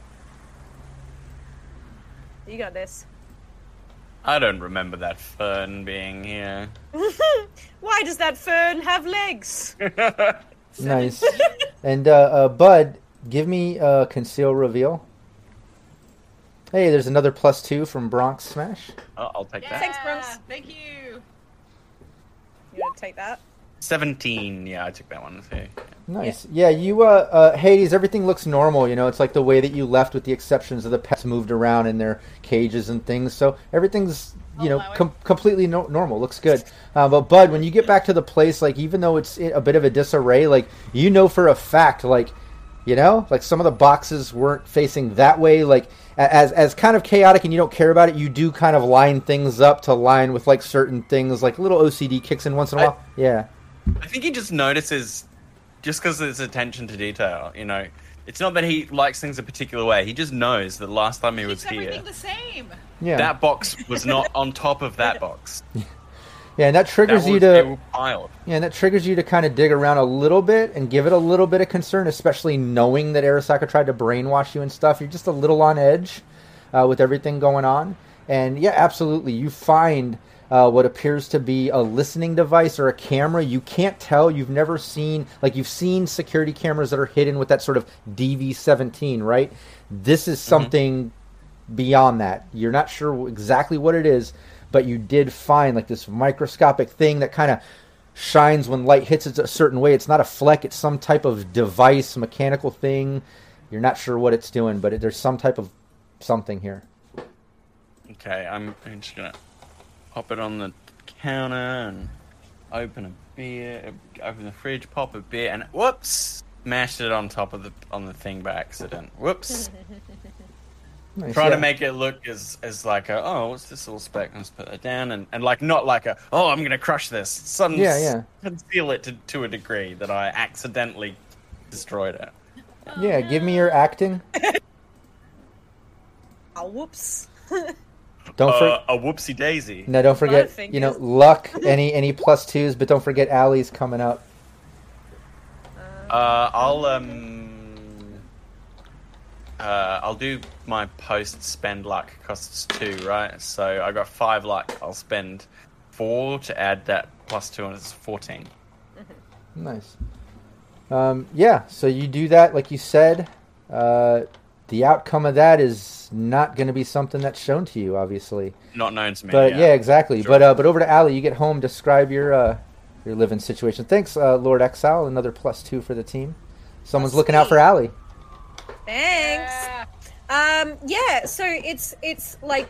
S3: You got this.
S5: I don't remember that fern being here.
S3: Why does that fern have legs?
S1: Nice. And uh, uh, Bud, give me uh, conceal reveal. Hey, there's another plus two from Bronx Smash.
S5: Oh, I'll take
S4: Yeah,
S5: that.
S3: Thanks, Bronx.
S4: Thank you.
S3: You want to take that?
S5: seventeen. Yeah, I took that one too.
S1: Nice. Yeah, you, uh, uh, Hades, everything looks normal. You know, it's like the way that you left, with the exceptions of the pets moved around in their cages and things. So everything's, you know,
S4: Allow it.
S1: com- completely no- normal. Looks good. Uh, but Bud, when you get back to the place, like, even though it's in a bit of a disarray, like, you know for a fact, like, you know, like some of the boxes weren't facing that way. Like, a- as as kind of chaotic, and you don't care about it, you do kind of line things up to line with like certain things, like little O C D kicks in once in a
S5: I-
S1: while. Yeah.
S5: I think he just notices, just because it's attention to detail. You know, it's not that he likes things a particular way. He just knows that last time he was
S4: Keeps everything
S5: here,
S4: the same.
S1: Yeah.
S5: that box was not on top of that box.
S1: yeah, and that
S5: That
S1: triggers
S5: was
S1: you
S5: they
S1: to
S5: were piled.
S1: Yeah, and that triggers you to kind of dig around a little bit and give it a little bit of concern, especially knowing that Arasaka tried to brainwash you and stuff. You're just a little on edge uh, with everything going on. And yeah, absolutely. You find uh, what appears to be a listening device or a camera. You can't tell. You've never seen, like, you've seen security cameras that are hidden with that sort of D V seventeen, right? This is something beyond that. You're not sure exactly what it is, but you did find like this microscopic thing that kind of shines when light hits it a certain way. It's not a fleck. It's some type of device, mechanical thing. You're not sure what it's doing, but it, there's some type of something here.
S5: Okay, I'm, I'm just gonna pop it on the counter and open a beer, open the fridge, pop a beer, and whoops, smashed it on top of the on the thing by accident. Whoops.
S1: Nice,
S5: Trying
S1: yeah.
S5: to make it look as as like a, oh, what's this little speck? Let's put that down, and, and like not like a, oh, I'm gonna crush this. Some
S1: Yeah, yeah.
S5: conceal it to, to a degree that I accidentally destroyed it.
S1: Yeah, give me your acting.
S3: Oh, whoops.
S1: Don't
S5: Uh,
S1: forget.
S5: a whoopsie daisy.
S1: No, don't forget.
S3: Butterfingers.
S1: You know, luck. Any any plus twos, but don't forget Allie's coming up.
S5: Uh, I'll um, uh, I'll do my post spend luck costs two, right? So I got five luck. I'll spend four to add that plus two, and it's fourteen.
S1: Nice. Um, yeah. So you do that, like you said. Uh, the outcome of that is not going to be something that's shown to you, obviously.
S5: Not known to me.
S1: But yeah,
S5: yeah
S1: exactly.
S5: Sure.
S1: But uh, but over to Allie. You get home. Describe your uh, your living situation. Thanks, uh, Lord Exile. Another plus two for the team. Someone's
S3: Oh,
S1: looking out
S3: sweet.
S1: for Allie.
S3: Thanks. Um, yeah, so it's it's like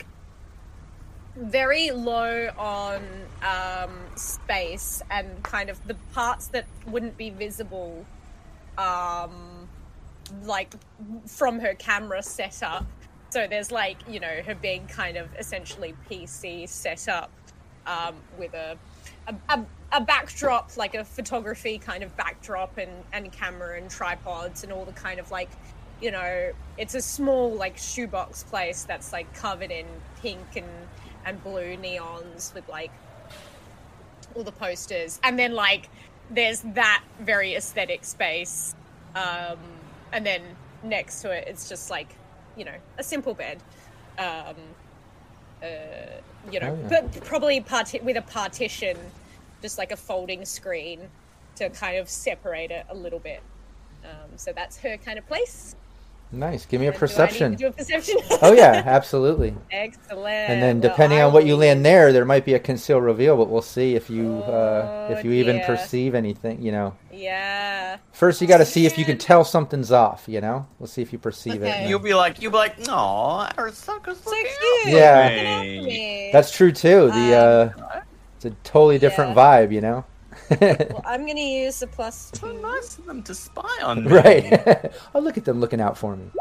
S3: very low on um, space, and kind of the parts that wouldn't be visible, um, like from her camera setup. So there's like, you know, her big kind of essentially P C setup um, with a, a, a a backdrop, like a photography kind of backdrop, and, and camera and tripods and all the kind of like, you know, it's a small like shoebox place that's like covered in pink and, and blue neons with like all the posters. And then like there's that very aesthetic space. Um, and then next to it, it's just like, you know, a simple bed. Um, uh, you know,
S1: Oh, yeah.
S3: but probably parti- with a partition, just like a folding screen to kind of separate it a little bit. Um, so that's her kind of place.
S1: Nice. Give me a
S3: And do I need
S1: perception.
S3: to do a perception?
S1: Oh yeah, absolutely.
S3: Excellent.
S1: And then
S3: Well,
S1: depending
S3: I
S1: on what you
S3: will-
S1: land there, there might be a conceal reveal, but we'll see if you uh,
S3: Oh,
S1: if you even
S3: dear.
S1: perceive anything. You know,
S3: Yeah.
S1: first you got to see if you can tell something's off. You know, we'll see if you perceive it.
S3: Okay.
S1: and
S5: You'll
S1: then-
S5: be like, you'll be like, no, Arasaka's
S3: So
S5: looking
S3: cute.
S1: Yeah.
S3: Looking out for me.
S1: That's true too. The uh, it's a totally different
S3: Um, yeah.
S1: vibe. You know.
S3: Well, I'm going to use a plus
S5: So
S3: two.
S5: nice of them to spy on me.
S1: Right. Oh, look at them looking out for me.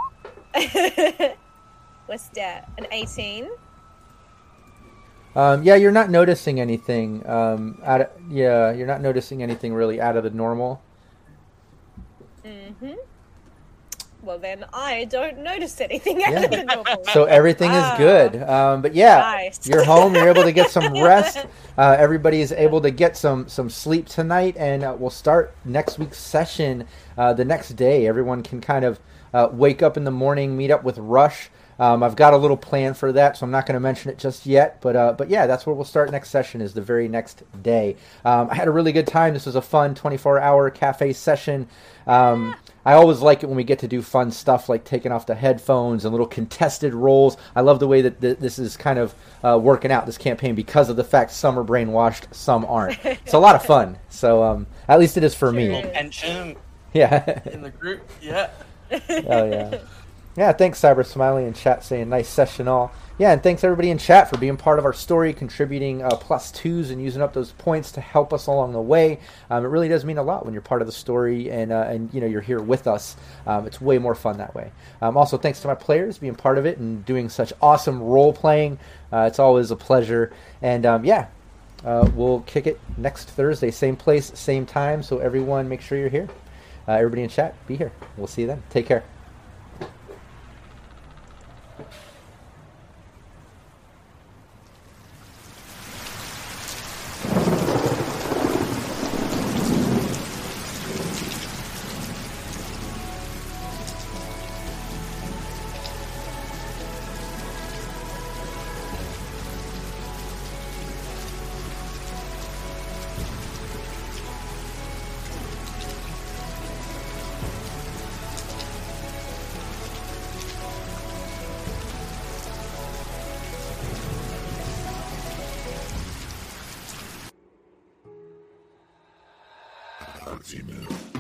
S3: What's that? An eighteen?
S1: Um, yeah, you're not noticing anything. Um, out of, yeah, you're not noticing anything really out of the normal.
S3: Mm-hmm. Well, then I don't notice anything out of
S1: Yeah.
S3: the normal.
S1: So everything is
S3: Ah.
S1: good. Um, but yeah,
S3: Nice.
S1: you're home. You're able to get some rest. Uh, everybody is able to get some some sleep tonight, and uh, we'll start next week's session uh, the next day. Everyone can kind of uh, wake up in the morning, meet up with Rush. Um, I've got a little plan for that, so I'm not going to mention it just yet. But uh, but yeah, that's where we'll start next session, is the very next day. Um, I had a really good time. This was a fun twenty-four hour cafe session. Um, I always like it when we get to do fun stuff like taking off the headphones and little contested roles. I love the way that th- this is kind of uh, working out, this campaign, because of the fact some are brainwashed, some aren't. It's a lot of fun. So um, at least it is for me.
S5: Little tension
S1: Yeah.
S5: in the group. Yeah.
S1: Oh, yeah. Yeah, thanks, Cyber Smiley in chat saying nice session all. Yeah, and thanks everybody in chat for being part of our story, contributing uh, plus twos and using up those points to help us along the way. Um, it really does mean a lot when you're part of the story and uh, and you know you're here with us. Um, it's way more fun that way. Um, also, thanks to my players being part of it and doing such awesome role playing. Uh, it's always a pleasure. And um, yeah, uh, we'll kick it next Thursday, same place, same time. So everyone, make sure you're here. Uh, everybody in chat, be here. We'll see you then. Take care.
S7: Hatsune.